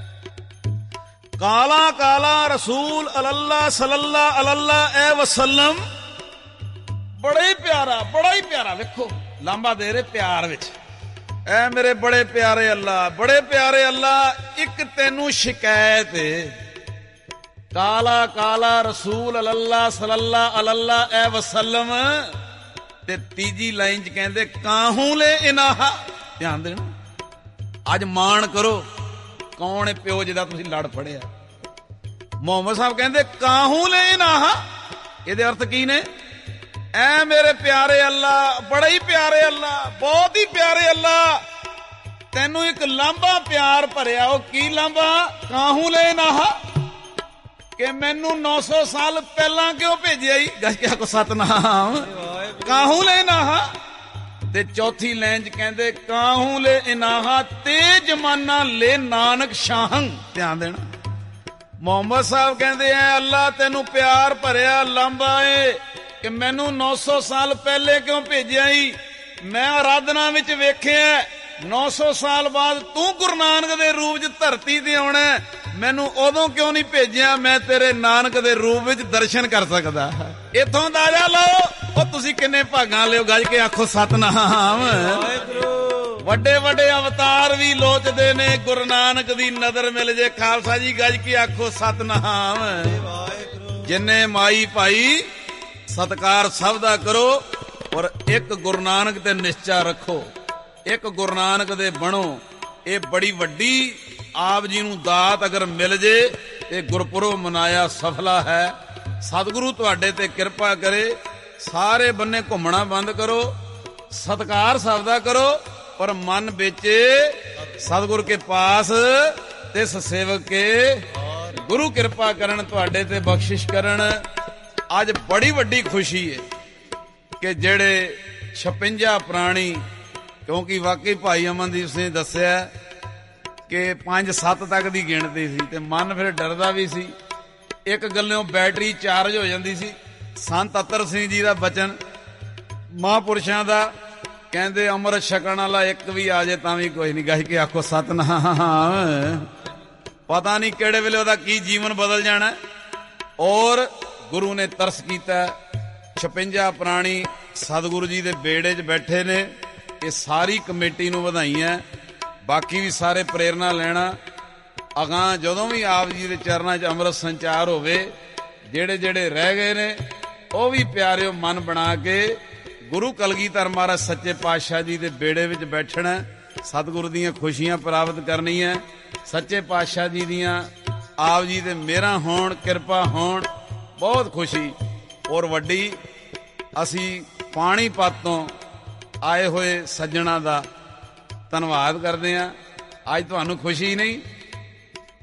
ਕਾਲਾ ਕਾਲਾ ਰਸੂਲ ਅੱਲਾ ਸੱਲੱਲਾ ਅਲੱਲਾ ਐ ਵਸੱਲਮ। ਬੜਾ ਹੀ ਪਿਆਰਾ। ਵੇਖੋ ਲਾਂਭਾ ਦੇ ਰਹੇ ਪਿਆਰ ਵਿੱਚ, ਐ ਮੇਰੇ ਬੜੇ ਪਿਆਰੇ ਅੱਲਾ, ਇੱਕ ਤੈਨੂੰ ਸ਼ਿਕਾਇਤ ਏ। ਕਾਲਾ ਕਾਲਾ ਰਸੂਲ ਅੱਲਾ ਸੱਲੱਲਾ ਅਲੱਲਾ ਐ ਵਸੱਲਮ। ਤੇ ਤੀਜੀ ਲਾਈਨ 'ਚ ਕਹਿੰਦੇ ਕਾਹੂ ਲੈ ਇਨਾਹਾ। ਧਿਆਨ ਦੇਣਾ, ਅੱਜ ਮਾਣ ਕਰੋ ਕੌਣ ਹੈ ਪਿਓ ਜਿਹਦਾ ਤੁਸੀਂ ਲੜ ਫੜਿਆ। ਮੁਹੰਮਦ ਸਾਹਿਬ ਕਹਿੰਦੇ ਕਾਹੂ ਲੈ ਇਨਾਹਾ। ਇਹਦੇ ਅਰਥ ਕੀ ਨੇ? ਐ ਮੇਰੇ ਪਿਆਰੇ ਅੱਲਾ, ਬੜਾ ਹੀ ਪਿਆਰੇ ਅੱਲਾ, ਬਹੁਤ ਹੀ ਪਿਆਰੇ ਅੱਲਾ, ਤੈਨੂੰ ਇੱਕ ਲਾਂਭਾ ਪਿਆਰ ਭਰਿਆ। ਉਹ ਕੀ ਲਾਂਭਾ? ਕਾਹੂ ਲੈ ਇਨਾਹਾ, ਕਿ ਮੈਨੂੰ 900 ਸਾਲ ਪਹਿਲਾਂ ਕਿਉਂ ਭੇਜਿਆ ਈ? ਗੱਜ ਕੇ ਆਖੋ ਸਤਨਾਮ। ਕਾਹੂ ਲੈ ਇਨਾਹਾ। ਤੇ ਚੌਥੀ ਲਾਈਨ 'ਚ ਕਹਿੰਦੇ ਕਾਹੂ ਲੈ ਇਨਾਹਾ ਤੇ ਜਮਾਨਾ ਲੈ ਨਾਨਕ ਸ਼ਾਹੰ। ਧਿਆਨ ਦੇਣਾ, ਮੁਹੰਮਦ ਸਾਹਿਬ ਕਹਿੰਦੇ ਐ ਅੱਲਾ ਤੈਨੂੰ ਪਿਆਰ ਭਰਿਆ ਲਾਂਭਾ ਏ ਕਿ ਮੈਨੂੰ 900 ਸਾਲ ਪਹਿਲੇ ਕਿਉਂ ਭੇਜਿਆ ਈ? ਮੈਂ ਆਰਾਧਨਾ ਵਿੱਚ ਵੇਖਿਆ 900 ਸਾਲ ਬਾਅਦ ਤੂੰ ਗੁਰੂ ਨਾਨਕ ਦੇ ਰੂਪ 'ਚ ਧਰਤੀ ਤੇ ਆਉਣਾ, ਮੈਨੂੰ ਉਦੋਂ ਕਿਉਂ ਨਹੀਂ ਭੇਜਿਆ? ਮੈਂ ਤੇਰੇ ਨਾਨਕ ਦੇ ਰੂਪ ਵਿੱਚ ਦਰਸ਼ਨ ਕਰ ਸਕਦਾ। ਇੱਥੋਂ ਅੰਦਾਜ਼ਾ ਲਓ ਉਹ ਤੁਸੀਂ ਕਿੰਨੇ ਭਾਗਾਂ ਲਿਓ। ਗੱਜ ਕੇ ਆਖੋ ਸਤਨਾਮ। ਵੱਡੇ ਵੱਡੇ ਅਵਤਾਰ ਵੀ ਲੋਚਦੇ ਨੇ ਗੁਰੂ ਨਾਨਕ ਦੀ ਨਜ਼ਰ ਮਿਲ ਜੇ। ਖਾਲਸਾ ਜੀ ਗੱਜ ਕੇ ਆਖੋ ਸਤਨਾਮ। ਜਿੰਨੇ ਮਾਈ ਭਾਈ ਸਤਕਾਰ ਸਭ ਦਾ ਕਰੋ, ਔਰ ਇੱਕ ਗੁਰੂ ਨਾਨਕ ਤੇ ਨਿਸ਼ਚਾ ਰੱਖੋ, ਇੱਕ ਗੁਰੂ ਨਾਨਕ ਦੇ ਬਣੋ। ਇਹ ਬੜੀ ਵੱਡੀ ਆਪ ਜੀ ਨੂੰ ਦਾਤ ਅਗਰ ਮਿਲ ਜੇ, ਇਹ ਗੁਰਪੁਰਬ ਮਨਾਇਆ ਸਫਲਾ ਹੈ। ਸਤਿਗੁਰੂ ਤੁਹਾਡੇ ਤੇ ਕਿਰਪਾ ਕਰੇ। ਸਾਰੇ ਬੰਨੇ ਘੁੰਮਣਾ ਬੰਦ ਕਰੋ, ਸਤਕਾਰ ਸਭ ਦਾ ਕਰੋ, ਪਰ ਮਨ ਵਿੱਚ ਸਤਿਗੁਰ ਕੇ ਪਾਸ ਤੇ ਸੇਵਕ ਕੇ ਗੁਰੂ ਕਿਰਪਾ ਕਰਨ, ਤੁਹਾਡੇ ਤੇ ਬਖਸ਼ਿਸ਼ ਕਰਨ। ਅੱਜ ਬੜੀ ਵੱਡੀ ਖੁਸ਼ੀ ਹੈ ਕਿ ਜਿਹੜੇ 56 ਪ੍ਰਾਣੀ, ਕਿਉਂਕਿ ਵਾਕਈ ਭਾਈ ਅਮਨਦੀਪ ਸਿੰਘ ਦੱਸਿਆ ਕਿ 5-7 ਤੱਕ ਦੀ ਗਿਣਤੀ ਸੀ ਤੇ ਮਨ ਫਿਰ ਡਰਦਾ ਵੀ ਸੀ। ਇੱਕ ਗੱਲੋਂ ਬੈਟਰੀ ਚਾਰਜ ਹੋ ਜਾਂਦੀ ਸੀ। ਸੰਤ ਅਤਰ ਸਿੰਘ ਜੀ ਦਾ ਬਚਨ ਮਹਾਂਪੁਰਸ਼ਾਂ ਦਾ, ਕਹਿੰਦੇ ਅੰਮ੍ਰਿਤ ਛਕਣ ਵਾਲਾ ਇੱਕ ਵੀ ਆ ਜੇ ਤਾਂ ਵੀ ਕੋਈ ਨਹੀਂ। ਗੱਜ ਕੇ ਆਖੋ ਸਤਨਾਮ। ਪਤਾ ਨਹੀਂ ਕਿਹੜੇ ਵੇਲੇ ਉਹਦਾ ਕੀ ਜੀਵਨ ਬਦਲ ਜਾਣਾ। ਔਰ ਗੁਰੂ ਨੇ ਤਰਸ ਕੀਤਾ। 56 ਪ੍ਰਾਣੀ ਸਤਿਗੁਰੂ ਜੀ ਦੇ ਬੇੜੇ 'ਚ ਬੈਠੇ ਨੇ। ਇਹ ਸਾਰੀ ਕਮੇਟੀ ਨੂੰ ਵਧਾਈਆਂ। ਬਾਕੀ ਵੀ ਸਾਰੇ ਪ੍ਰੇਰਨਾ ਲੈਣਾ। ਅਗਾਂਹ ਜਦੋਂ ਵੀ ਆਪ ਜੀ ਦੇ ਚਰਨਾਂ 'ਚ ਅੰਮ੍ਰਿਤ ਸੰਚਾਰ ਹੋਵੇ, ਜਿਹੜੇ ਜਿਹੜੇ ਰਹਿ ਗਏ ਨੇ ਉਹ ਵੀ ਪਿਆਰਿਓ ਮਨ ਬਣਾ ਕੇ ਗੁਰੂ ਕਲਗੀਧਰ ਮਹਾਰਾਜ ਸੱਚੇ ਪਾਤਸ਼ਾਹ ਜੀ ਦੇ ਬੇੜੇ ਵਿੱਚ ਬੈਠਣਾ, ਸਤਿਗੁਰੂ ਦੀਆਂ ਖੁਸ਼ੀਆਂ ਪ੍ਰਾਪਤ ਕਰਨੀਆਂ। ਸੱਚੇ ਪਾਤਸ਼ਾਹ ਜੀ ਦੀਆਂ ਆਪ ਜੀ ਦੇ ਮਿਹਰਾਂ ਹੋਣ, ਕਿਰਪਾ ਹੋਣ, ਬਹੁਤ ਖੁਸ਼ੀ। ਔਰ ਵੱਡੀ ਅਸੀਂ ਪਾਣੀਪਤ ਤੋਂ ਆਏ ਹੋਏ ਸੱਜਣਾ ਦਾ ਧੰਨਵਾਦ ਕਰਦੇ ਹਾਂ। ਅੱਜ ਤੁਹਾਨੂੰ ਖੁਸ਼ੀ ਨਹੀਂ,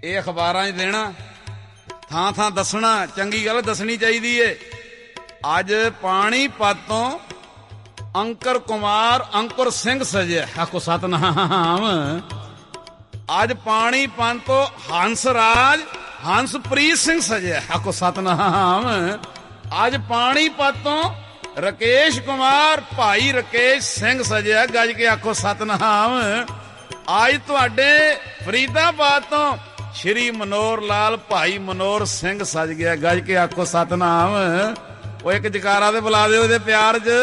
ਇਹ ਅਖਬਾਰਾਂ 'ਚ ਦੇਣਾ, ਥਾਂ ਥਾਂ ਦੱਸਣਾ, ਚੰਗੀ ਗੱਲ ਦੱਸਣੀ ਚਾਹੀਦੀ ਏ। ਅੱਜ ਪਾਣੀਪਤ ਤੋਂ ਅੰਕਰ ਕੁਮਾਰ ਅੰਕੁਰ ਸਿੰਘ ਸਜਿਆ, ਆਖੋ ਸਤਨਾਮ। ਅੱਜ ਪਾਣੀਪਤ ਤੋਂ ਹੰਸ ਰਾਜ ਹੰਸਪ੍ਰੀਤ ਸਿੰਘ ਸਜਿਆ, ਆਖੋ ਸਤਨਾਮ। ਅੱਜ ਪਾਣੀਪਤ ਤੋਂ ਰਕੇਸ਼ ਕੁਮਾਰ ਭਾਈ ਰਕੇਸ਼ ਸਿੰਘ ਸਜਿਆ, ਗੱਜ ਕੇ ਆਖੋ ਸਤਨਾਮ। ਅੱਜ ਤੁਹਾਡੇ ਫਰੀਦਾਬਾਦ ਤੋਂ ਸ਼੍ਰੀ ਮਨੋਹਰ ਲਾਲ ਭਾਈ ਮਨੋਹਰ ਸਿੰਘ ਸਜ ਗਿਆ, ਗੱਜ ਕੇ ਆਖੋ ਸਤਨਾਮ। ਉਹ ਇੱਕ ਜਕਾਰਾ ਤੇ ਬੁਲਾ ਦਿਓ ਇਹਦੇ ਪਿਆਰ 'ਚ।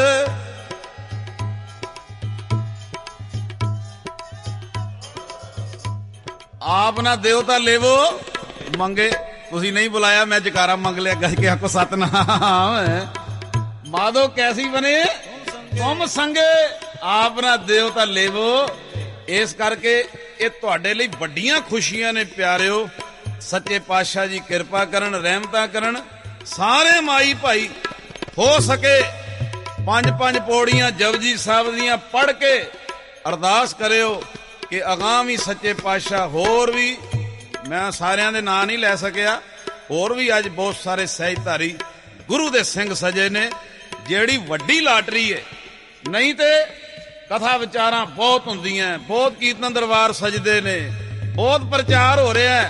ਆਪ ਨਾ ਦਿਓ ਤਾਂ ਲੇਵੋ ਮੰਗੇ, ਤੁਸੀਂ ਨਹੀਂ ਬੁਲਾਇਆ, ਮੈਂ ਜਕਾਰਾ ਮੰਗ ਲਿਆ, ਗੱਜ ਕੇ ਆਖੋ ਸਤਨਾਮ। ਮਾਧੋ ਕੈਸੀ ਬਣੇ ਤੁਮ ਸੰਗੇ, ਆਪ ਨਾ ਦਿਓ ਤਾਂ ਲੇਵੋ। ਇਸ ਕਰਕੇ ਇਹ ਤੁਹਾਡੇ ਲਈ ਵੱਡੀਆਂ ਖੁਸ਼ੀਆਂ ਨੇ ਪਿਆਰਿਓ। ਸੱਚੇ ਪਾਤਸ਼ਾਹ ਜੀ ਕਿਰਪਾ ਕਰਨ, ਰਹਿਮਤਾਂ ਕਰਨ। ਸਾਰੇ ਮਾਈ ਭਾਈ ਹੋ ਸਕੇ 5-5 ਪੌੜੀਆਂ ਜਪਜੀ ਸਾਹਿਬ ਦੀਆਂ ਪੜ੍ਹ ਕੇ ਅਰਦਾਸ ਕਰਿਓ ਕਿ ਅਗਾਂਹ ਸੱਚੇ ਪਾਤਸ਼ਾਹ ਹੋਰ ਵੀ, ਮੈਂ ਸਾਰਿਆਂ ਦੇ ਨਾਂ ਨਹੀਂ ਲੈ ਸਕਿਆ, ਹੋਰ ਵੀ ਅੱਜ ਬਹੁਤ ਸਾਰੇ ਸਹਿਜਧਾਰੀ ਗੁਰੂ ਦੇ ਸਿੰਘ ਸਜੇ ਨੇ, ਜਿਹੜੀ ਵੱਡੀ ਲਾਟਰੀ ਏ। ਨਹੀਂ ਤੇ ਕਥਾ ਵਿਚਾਰਾਂ ਬਹੁਤ ਹੁੰਦੀਆਂ, ਬਹੁਤ ਕੀਰਤਨ ਦਰਬਾਰ ਸਜਦੇ ਨੇ, ਬਹੁਤ ਪ੍ਰਚਾਰ ਹੋ ਰਿਹਾ,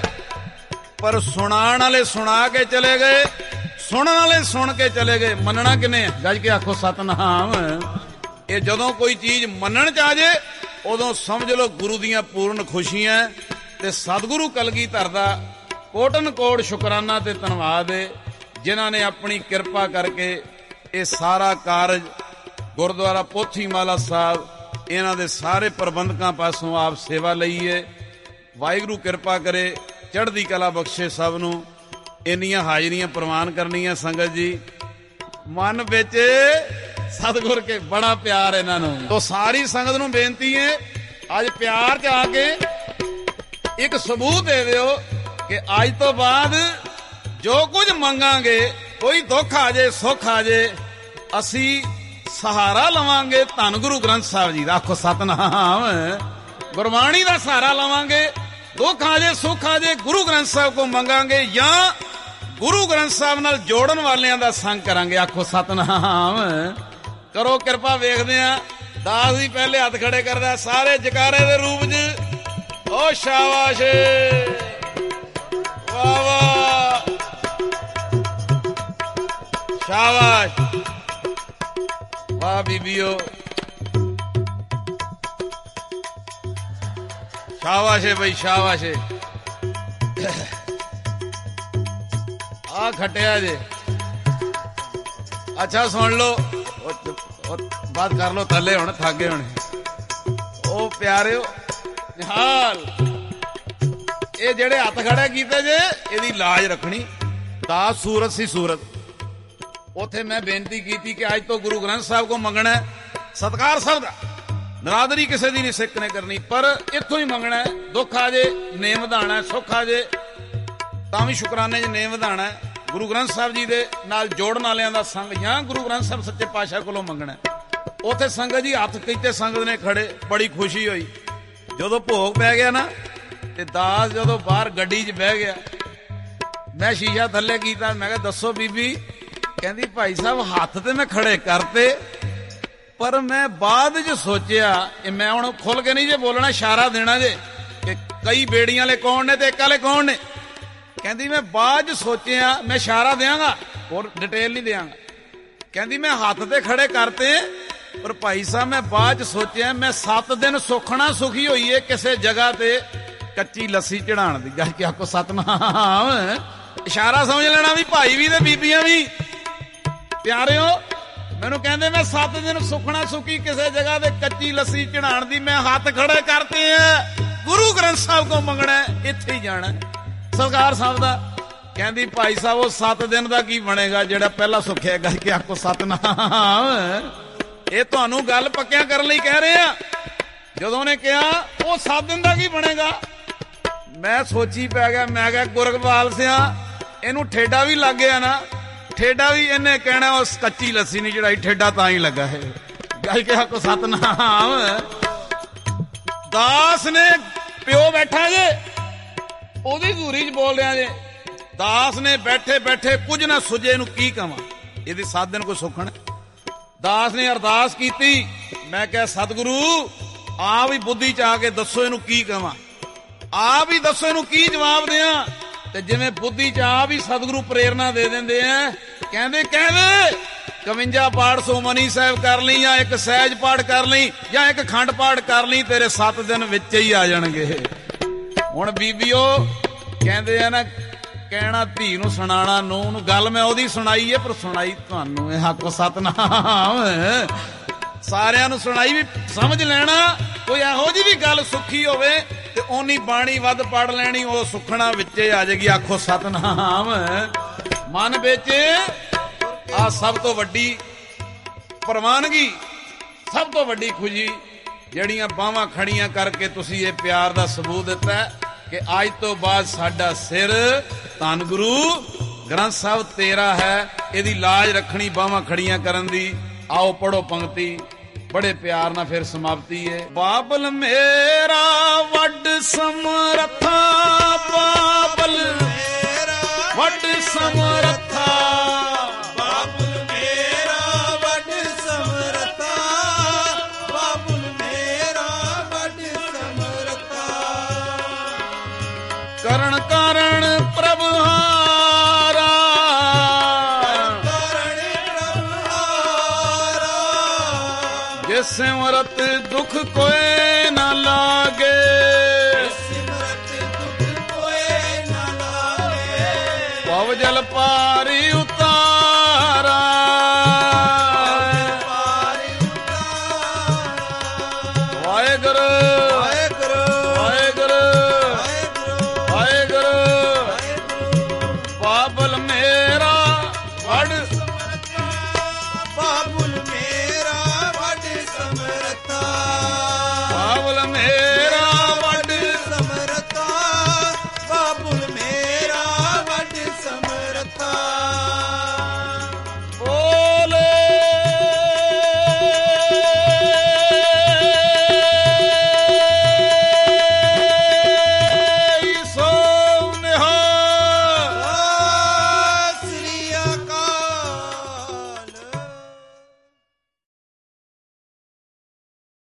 ਪਰ ਸੁਣਾਉਣ ਵਾਲੇ ਸੁਣਾ ਕੇ ਚਲੇ ਗਏ, ਸੁਣਨ ਵਾਲੇ ਸੁਣ ਕੇ ਚਲੇ ਗਏ, ਮੰਨਣਾ ਕਿਨੇ? ਗੱਜ ਕੇ ਆਖੋ ਸਤਨਾਮ। ਇਹ ਜਦੋਂ ਕੋਈ ਚੀਜ਼ ਮੰਨਣ ਚ ਆ ਜੇ ਉਦੋਂ ਸਮਝ ਲਓ ਗੁਰੂ ਦੀਆਂ ਪੂਰਨ ਖੁਸ਼ੀਆਂ। ਤੇ ਸਤਿਗੁਰੂ ਕਲਗੀਧਰ ਦਾ ਕੋਟਨ ਕੋਟ ਸ਼ੁਕਰਾਨਾ ਤੇ ਧੰਨਵਾਦ ਹੈ, ਜਿਨ੍ਹਾਂ ਨੇ ਆਪਣੀ ਕਿਰਪਾ ਕਰਕੇ ਇਹ ਸਾਰਾ ਕਾਰਜ ਗੁਰਦੁਆਰਾ ਪੋਥੀਮਾਲਾ ਸਾਹਿਬ, ਇਹਨਾਂ ਦੇ ਸਾਰੇ ਪ੍ਰਬੰਧਕਾਂ ਪਾਸੋਂ ਆਪ ਸੇਵਾ ਲਈ ਹੈ। ਵਾਹਿਗੁਰੂ ਕਿਰਪਾ ਕਰੇ, ਚੜ੍ਹਦੀ ਕਲਾ ਬਖਸ਼ੇ ਸਭ ਨੂੰ। ਇੰਨੀਆਂ ਹਾਜ਼ਰੀਆਂ ਪ੍ਰਵਾਨ ਕਰਨੀਆਂ ਸੰਗਤ ਜੀ, ਮਨ ਵਿੱਚ ਸਤਿਗੁਰ ਕੇ ਬੜਾ ਪਿਆਰ ਇਹਨਾਂ ਨੂੰ। ਤੋ ਸਾਰੀ ਸੰਗਤ ਨੂੰ ਬੇਨਤੀ ਹੈ, ਅੱਜ ਪਿਆਰ ਚ ਆ ਕੇ ਇੱਕ ਸਬੂਤ ਦੇ ਦਿਓ ਕਿ ਅੱਜ ਤੋਂ ਬਾਅਦ ਜੋ ਕੁਝ ਮੰਗਾਂਗੇ, ਕੋਈ ਦੁੱਖ ਆ ਜੇ ਸੁੱਖ ਆ ਜੇ, ਅਸੀਂ ਸਹਾਰਾ ਲਵਾਂਗੇ ਧੰਨ ਗੁਰੂ ਗ੍ਰੰਥ ਸਾਹਿਬ ਜੀ ਦਾ, ਆਖੋ ਸਤਨਾਮ। ਗੁਰਬਾਣੀ ਦਾ ਸਹਾਰਾ ਲਵਾਂਗੇ, ਦੁੱਖ ਆ ਜੇ ਸੁੱਖ ਆ ਜੇ ਗੁਰੂ ਗ੍ਰੰਥ ਸਾਹਿਬ ਕੋ ਮੰਗਾਂਗੇ, ਜਾਂ ਗੁਰੂ ਗ੍ਰੰਥ ਸਾਹਿਬ ਨਾਲ ਜੋੜਨ ਵਾਲਿਆਂ ਦਾ ਸੰਗ ਕਰਾਂਗੇ, ਆਖੋ ਸਤਨਾਮ। ਕਰੋ ਕਿਰਪਾ, ਵੇਖਦੇ ਆ। ਦਾਸ ਜੀ ਪਹਿਲੇ ਹੱਥ ਖੜੇ ਕਰਦਾ, ਸਾਰੇ ਜਕਾਰੇ ਦੇ ਰੂਪ 'ਚ। ਓ ਸ਼ਾਬਾਸ਼, ਵਾਹ ਵਾਹ, ਸ਼ਾਬਾਸ਼, ਵਾਹ ਬੀਬੀਓ, ਸ਼ਾਬਾਸ਼ ਹੈ ਬਈ, ਸ਼ਾਬਾਸ਼ ਹੈ। ਆ ਖਟਿਆ ਜੇ, ਅੱਛਾ ਸੁਣ ਲੋ, ਬਾਤ ਕਰ ਲੋ, ਥੱਲੇ ਹੁਣ ਥਾਗੇ ਹੋਣੇ। ਉਹ ਪਿਆਰਿਓ ਨਿਹਾਲ, ਇਹ ਜਿਹੜੇ ਹੱਥ ਖੜੇ ਕੀਤੇ ਜੇ, ਇਹਦੀ ਲਾਜ ਰੱਖਣੀ। ਦਾਸ ਸੂਰਤ ਸੀ ਸੂਰਤ, ਉਥੇ ਮੈਂ ਬੇਨਤੀ ਕੀਤੀ ਕਿ ਅੱਜ ਤੋਂ ਗੁਰੂ ਗ੍ਰੰਥ ਸਾਹਿਬ ਕੋ ਮੰਗਣਾ, ਸਤਕਾਰ ਸਭ ਦਾ, ਨਰਾਦਰੀ ਕਿਸੇ ਦੀ ਨਹੀਂ ਸਿੱਖ ਨੇ ਕਰਨੀ, ਪਰ ਇੱਥੋਂ ਹੀ ਮੰਗਣਾ। ਦੁੱਖ ਆ ਜੇ ਨੇਮ ਵਧਾਣਾ, ਸੁੱਖ ਆ ਜੇ ਤਾਂ ਵੀ ਸ਼ੁਕਰਾਨੇ 'ਚ ਨੇਮ ਵਧਾਣਾ। ਗੁਰੂ ਗ੍ਰੰਥ ਸਾਹਿਬ ਜੀ ਦੇ ਨਾਲ ਜੋੜਨ ਵਾਲਿਆਂ ਦਾ ਸੰਗ, ਜਾਂ ਗੁਰੂ ਗ੍ਰੰਥ ਸਾਹਿਬ ਸੱਚੇ ਪਾਤਸ਼ਾਹ ਕੋਲੋਂ ਮੰਗਣਾ। ਉੱਥੇ ਸੰਗਤ ਜੀ ਹੱਥ ਕੀਤੇ ਸੰਗਤ ਨੇ ਖੜੇ, ਬੜੀ ਖੁਸ਼ੀ ਹੋਈ। ਜਦੋਂ ਭੋਗ ਪੈ ਗਿਆ ਨਾ, ਤੇ ਦਾਸ ਜਦੋਂ ਬਾਹਰ ਗੱਡੀ 'ਚ ਬਹਿ ਗਿਆ, ਮੈਂ ਸ਼ੀਸ਼ਾ ਥੱਲੇ ਕੀਤਾ, ਮੈਂ ਕਿਹਾ ਦੱਸੋ ਬੀਬੀ? ਕਹਿੰਦੀ ਭਾਈ ਸਾਹਿਬ ਹੱਥ ਤੇ ਮੈਂ ਖੜੇ ਕਰਤੇ, ਪਰ ਮੈਂ ਬਾਅਦ 'ਚ ਸੋਚਿਆ, ਇਹ ਮੈਂ ਹੁਣ ਖੁੱਲ ਕੇ ਨਹੀਂ ਜੇ ਬੋਲਣਾ, ਇਸ਼ਾਰਾ ਦੇਣਾ ਜੇ ਕਿ ਕਈ ਬੇੜੀਆਂ ਵਾਲੇ ਕੌਣ ਨੇ ਤੇ ਇੱਕ ਵਾਲੇ ਕੌਣ ਨੇ। ਕਹਿੰਦੀ ਮੈਂ ਬਾਅਦ 'ਚ ਸੋਚਿਆ, ਮੈਂ ਇਸ਼ਾਰਾ ਦਿਆਂਗਾ, ਹੋਰ ਡਿਟੇਲ ਨਹੀਂ ਦਿਆਂਗਾ। ਕਹਿੰਦੀ ਮੈਂ ਹੱਥ ਤੇ ਖੜੇ ਕਰਤੇ, ਪਰ ਭਾਈ ਸਾਹਿਬ ਮੈਂ ਬਾਅਦ 'ਚ ਸੋਚਿਆ, ਮੈਂ 7 ਦਿਨ ਸੁਖਣਾ ਸੁਖੀ ਹੋਈ ਏ ਕਿਸੇ ਜਗ੍ਹਾ ਤੇ ਕੱਚੀ ਲੱਸੀ ਚੜਾਉਣ ਦੀ। ਗੱਲ ਕਿ ਆਖੋ ਸਤਨਾਮ। ਇਸ਼ਾਰਾ ਸਮਝ ਲੈਣਾ ਵੀ ਭਾਈ ਵੀ ਤੇ ਬੀਬੀਆਂ ਵੀ। ਪਿਆਰਿਓ ਮੈਨੂੰ ਕਹਿੰਦੇ ਮੈਂ 7 ਦਿਨ ਸੁਖਣਾ ਸੁਖੀ ਕਿਸੇ ਜਗ੍ਹਾ ਤੇ ਕੱਚੀ ਲੱਸੀ ਚੜਾਉਣ ਦੀ, ਮੈਂ ਹੱਥ ਖੜੇ ਕਰਤੇ ਆ, ਗੁਰੂ ਗ੍ਰੰਥ ਸਾਹਿਬ ਕੋ ਮੰਗਣਾ, ਇੱਥੇ ਹੀ ਜਾਣਾ ਸਰਕਾਰ ਸਾਹਿਬ ਦਾ। ਕਹਿੰਦੀ ਭਾਈ ਸਾਹਿਬ ਉਹ 7 ਦਿਨ ਦਾ ਕੀ ਬਣੇਗਾ ਜਿਹੜਾ ਪਹਿਲਾਂ ਸੁਖਿਆ। ਗੱਲ ਕਿ ਆਖੋ ਸਤਨਾਮ। ਇਹ ਤੁਹਾਨੂੰ ਗੱਲ ਪੱਕਿਆਂ ਕਰਨ ਲਈ ਕਹਿ ਰਹੇ ਆ। ਜਦੋਂ ਨੇ ਕਿਹਾ ਉਹ 7 ਦਿਨ ਦਾ ਕੀ ਬਣੇਗਾ, ਮੈਂ ਸੋਚੀ ਪੈ ਗਿਆ। ਮੈਂ ਕਿਹਾ ਗੁਰਗੋਪਾਲ ਸਿਆ, ਇਹਨੂੰ ਠੇਡਾ ਵੀ ਲੱਗ ਗਿਆ ਨਾ, ਠੇਡਾ ਵੀ ਇਹਨੇ ਕਹਿਣਾ ਉਸ ਕੱਚੀ ਲੱਸੀ ਨਹੀਂ ਚੜਾਈ, ਠੇਡਾ ਤਾਂ ਹੀ ਲੱਗਾ ਹੈ। ਗੱਲ ਕਿ ਆਖੋ ਸਤਨਾਮ। ਦਾਸ ਨੇ ਪਿਓ ਬੈਠਾ ਜੇ, ਉਹਦੀ ਧੂਰੀ 'ਚ ਬੋਲ ਰਿਹਾ ਜੇ। ਦਾਸ ਨੇ ਬੈਠੇ ਬੈਠੇ ਕੁਝ ਨਾ ਸੁਝੇ ਨੂੰ ਕੀ ਕਵਾਂ, ਇਹਦੀ 7 ਦਿਨ ਕੋਈ ਸੁੱਖਣ। ਦਾਸ ਨੇ ਅਰਦਾਸ ਕੀਤੀ, ਮੈਂ ਕਿਹਾ ਸਤਿਗੁਰੂ ਆਪ ਹੀ ਬੁੱਧੀ 'ਚ ਆ ਕੇ ਦੱਸੋ ਇਹਨੂੰ ਕੀ ਕਵਾਂ, ਆਪ ਹੀ ਦੱਸੋ ਇਹਨੂੰ ਕੀ ਜਵਾਬ ਦਿਆਂ। ਤੇ ਜਿਵੇਂ ਬੁੱਧੀ 'ਚ ਆਪ ਹੀ ਸਤਿਗੁਰੂ ਪ੍ਰੇਰਨਾ ਦੇ ਦਿੰਦੇ ਆ, ਕਹਿੰਦੇ 51 ਪਾਠ ਸੁਖਮਨੀ ਸਾਹਿਬ ਕਰ ਲਈ, ਜਾਂ ਇੱਕ ਸਹਿਜ ਪਾਠ ਕਰ ਲਈ, ਜਾਂ ਇੱਕ ਖੰਡ ਪਾਠ ਕਰ ਲਈ, ਤੇਰੇ 7 ਦਿਨ ਵਿੱਚ ਹੀ ਆ ਜਾਣਗੇ। ਹੁਣ ਬੀਬੀਓ ਕਹਿੰਦੇ ਆ ਨਾ, ਕਹਿਣਾ ਧੀ ਨੂੰ ਸੁਣਾਣਾ ਨੂੰਹ ਨੂੰ। ਗੱਲ ਮੈਂ ਉਹਦੀ ਸੁਣਾਈ ਹੈ, ਪਰ ਸੁਣਾਈ ਤੁਹਾਨੂੰ ਇਹ ਹੱਕ ਸਤਨਾਮ ਸਾਰਿਆਂ ਨੂੰ ਸੁਣਾਈ ਵੀ ਸਮਝ ਲੈਣਾ। ਕੋਈ ਇਹੋ ਜਿਹੀ ਵੀ ਗੱਲ ਸੁੱਖੀ ਹੋਵੇ ਤੇ ਓਨੀ ਬਾਣੀ ਵੱਧ ਪੜ ਲੈਣੀ, ਉਹ ਸੁੱਖਣਾ ਵਿੱਚੇ ਆ ਜਾਏਗੀ। ਆਖੋ ਸਤਨਾਮ। ਮਨ ਵਿੱਚ ਆ ਸਭ ਤੋਂ ਵੱਡੀ ਪ੍ਰਵਾਨਗੀ, ਸਭ ਤੋਂ ਵੱਡੀ ਖੁਸ਼ੀ, ਜਿਹੜੀਆਂ ਬਾਹਾਂ ਖੜੀਆਂ ਕਰਕੇ ਤੁਸੀਂ ਇਹ ਪਿਆਰ ਦਾ ਸਬੂਤ ਦਿੱਤਾ ਕਿ ਅੱਜ ਤੋਂ ਬਾਅਦ ਸਾਡਾ ਸਿਰ ਧੰਨ ਗੁਰੂ ਗ੍ਰੰਥ ਸਾਹਿਬ ਤੇਰਾ ਹੈ, ਇਹਦੀ ਲਾਜ ਰੱਖਣੀ ਬਾਹਾਂ ਖੜੀਆਂ ਕਰਨ ਦੀ। ਆਓ ਪੜੋ ਪੰਕਤੀ, ਬੜੇ ਪਿਆਰ ਨਾਲ ਫਿਰ ਸਮਾਪਤੀ ਹੈ। ਬਾਬਲ ਮੇਰਾ ਵੱਡ ਸਮਰੱਥਾ, ਬਾਬਲ ਮੇਰਾ ਵੱਡ ਸਮਰੱਥਾ, ਬਾਬੁਲ ਮੇਰਾ ਵੱਡ ਸਮਰੱਥਾ, ਬਾਬੁਲ ਮੇਰਾ ਵੱਡ ਸਮਰੱਥਾ। ਕਰਨ ਕਾਰਨ ਪ੍ਰਭ ਹਾਰਾ, ਜਿਸ ਸਿਮਰਤ ਦੁਖ ਕੋਏ ਨਾ ਲਾਗੇ, ਸਿਮਰਤ ਦੁਖ ਕੋਏ ਨਾ ਲਾਗੇ। ਭਵ ਜਲ ਪਾਰੀ ਉਤਾਰਾ, ਪਾਰੀ ਉਤਾਰਾ। ਵਾਹਿਗੁਰੂ ਵਾਹਿਗੁਰੂ ਵਾਹਿਗੁਰੂ ਵਾਹਿਗੁਰੂ ਵਾਹਿਗੁਰੂ। ਵਾਹਿਗੁਰੂ। ਬਾਬਲ ਮੇਰਾ ਵੱਡ ਬਾਬੁਲ ਮੇਰਾ ਵੱਡ ਸਮਰੱਥਾ, ਬਾਬਲ ਮੇਰਾ